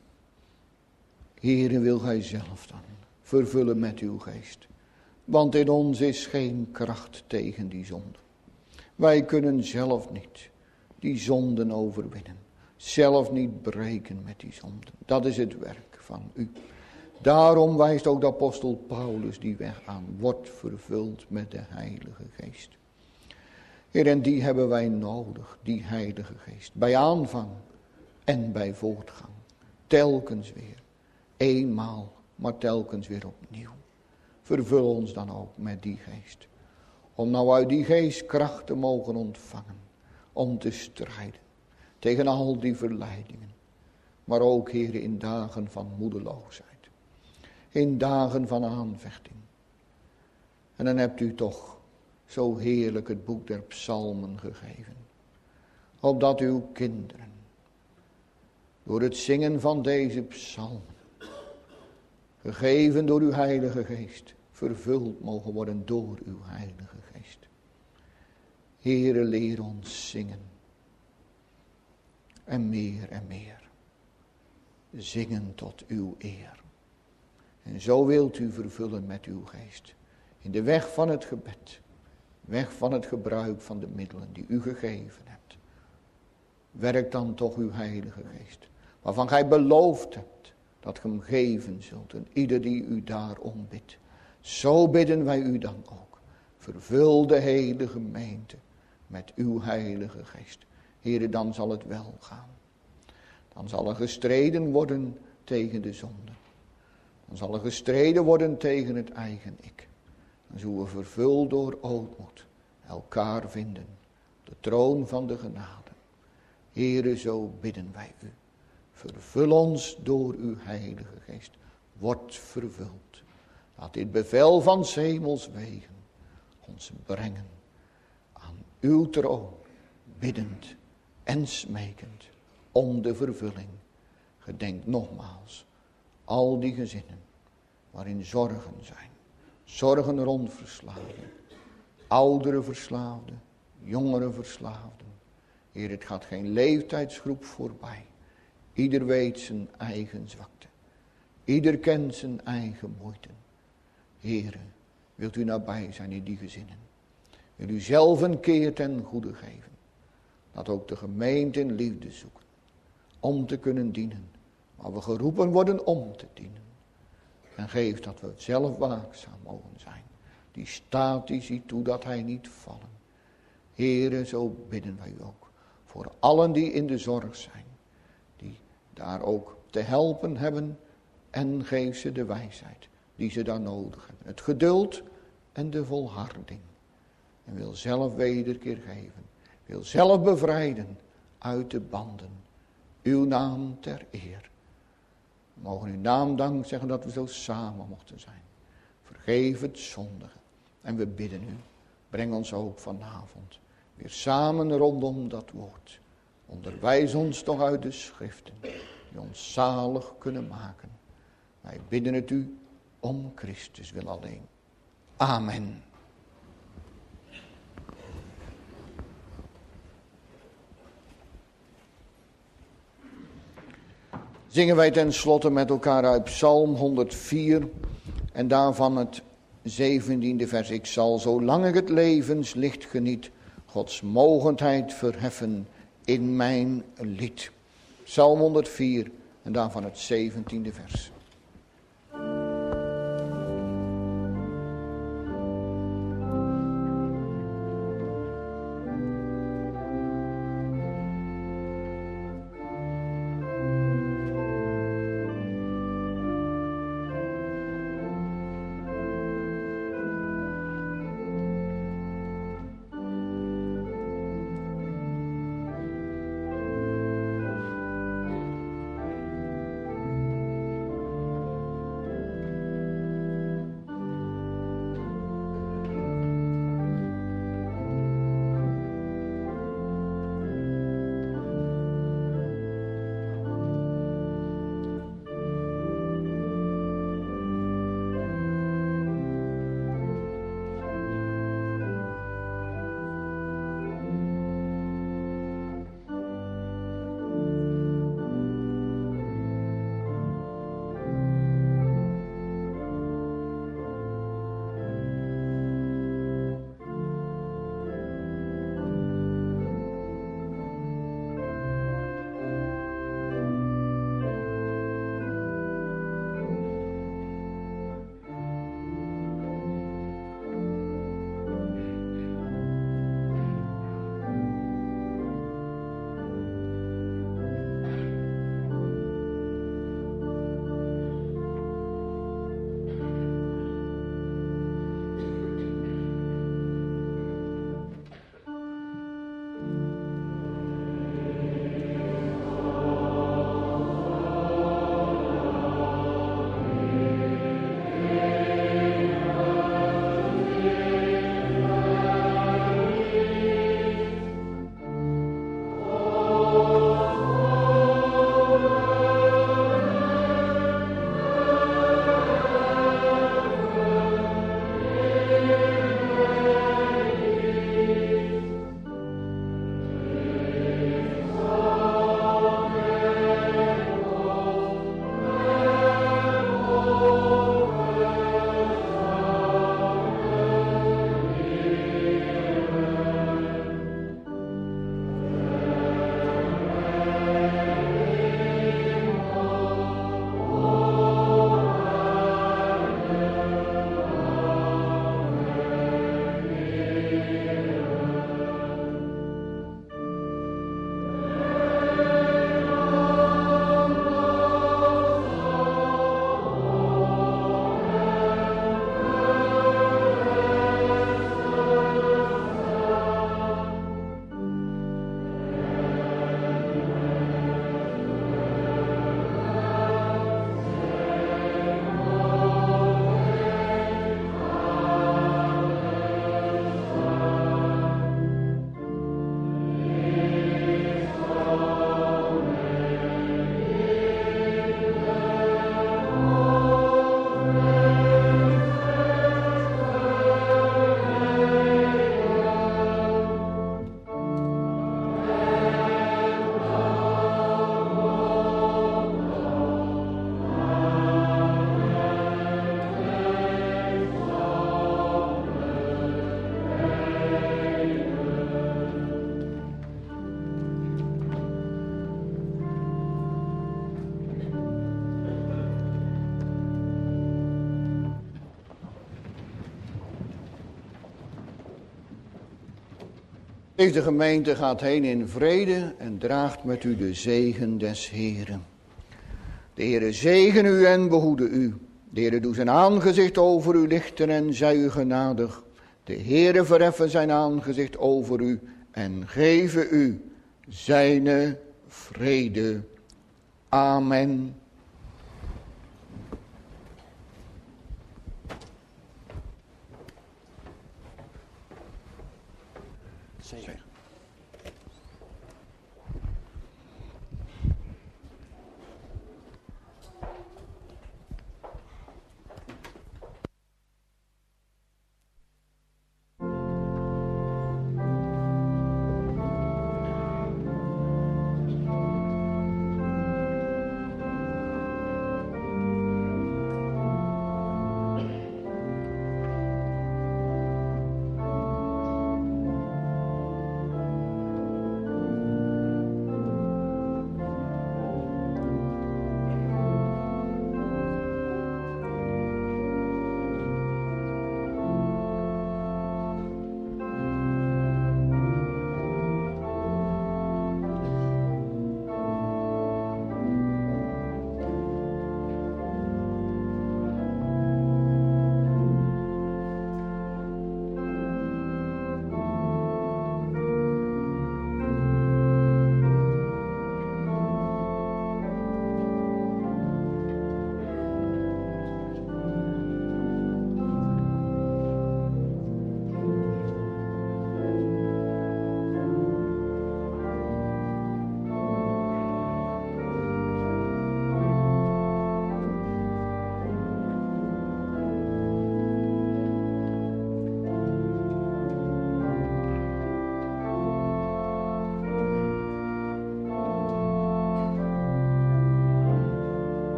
Heer, wil gij zelf dan vervullen met uw geest. Want in ons is geen kracht tegen die zonde. Wij kunnen zelf niet die zonden overwinnen. Zelf niet breken met die zonden. Dat is het werk van u. Daarom wijst ook de apostel Paulus die weg aan. Wordt vervuld met de Heilige Geest. Heer, en die hebben wij nodig, die Heilige Geest. Bij aanvang en bij voortgang. Telkens weer. Eenmaal, maar telkens weer opnieuw. Vervul ons dan ook met die geest. Om nou uit die geest kracht te mogen ontvangen. Om te strijden tegen al die verleidingen. Maar ook, Heer, in dagen van moedeloosheid. In dagen van aanvechting. En dan hebt u toch zo heerlijk het boek der psalmen gegeven. Opdat uw kinderen door het zingen van deze psalmen, gegeven door uw Heilige Geest, vervuld mogen worden door uw Heilige Geest. Heere, leer ons zingen. En meer zingen tot uw eer. En zo wilt u vervullen met uw geest. In de weg van het gebed. Weg van het gebruik van de middelen die u gegeven hebt. Werk dan toch uw Heilige Geest. Waarvan gij beloofd hebt dat ge hem geven zult. En ieder die u daarom bidt. Zo bidden wij u dan ook. Vervul de hele gemeente met uw Heilige Geest. Heere, dan zal het wel gaan. Dan zal er gestreden worden tegen de zonde. Dan zal er gestreden worden tegen het eigen ik. Dan zullen we vervuld door ootmoed elkaar vinden. De troon van de genade. Heere, zo bidden wij u. Vervul ons door uw Heilige Geest. Word vervuld. Laat dit bevel van 's hemels wegen ons brengen aan uw troon. Biddend en smekend om de vervulling. Gedenk nogmaals al die gezinnen waarin zorgen zijn. Zorgen rond verslaafden. Oudere verslaafden. Jongere verslaafden. Heer, het gaat geen leeftijdsgroep voorbij. Ieder weet zijn eigen zwakte. Ieder kent zijn eigen moeite. Heere, wilt u nabij zijn in die gezinnen. Wil u zelf een keer ten goede geven. Dat ook de gemeente in liefde zoeken. Om te kunnen dienen. Maar we geroepen worden om te dienen. En geef dat we zelf waakzaam mogen zijn. Die staat, die ziet toe dat hij niet vallen. Heere, zo bidden wij u ook. Voor allen die in de zorg zijn. Die daar ook te helpen hebben. En geef ze de wijsheid die ze daar nodig hebben. Het geduld en de volharding. En wil zelf wederkeer geven. Wil zelf bevrijden uit de banden. Uw naam ter eer. We mogen uw naam dank zeggen dat we zo samen mochten zijn. Vergeef het zondige. En we bidden u. Breng ons ook vanavond weer samen rondom dat woord. Onderwijs ons toch uit de schriften. Die ons zalig kunnen maken. Wij bidden het u om Christus wil alleen. Amen. Zingen wij tenslotte met elkaar uit Psalm 104 en daarvan het 17e vers. Ik zal, zolang ik het levenslicht geniet, Gods mogendheid verheffen in mijn lied. Psalm 104 en daarvan het 17e vers. Deze gemeente gaat heen in vrede en draagt met u de zegen des Heren. De Heere zegen u en behoede u. De Heere doe zijn aangezicht over u lichten en zij u genadig. De Heere verheffen zijn aangezicht over u en geven u zijne vrede. Amen. Zegen.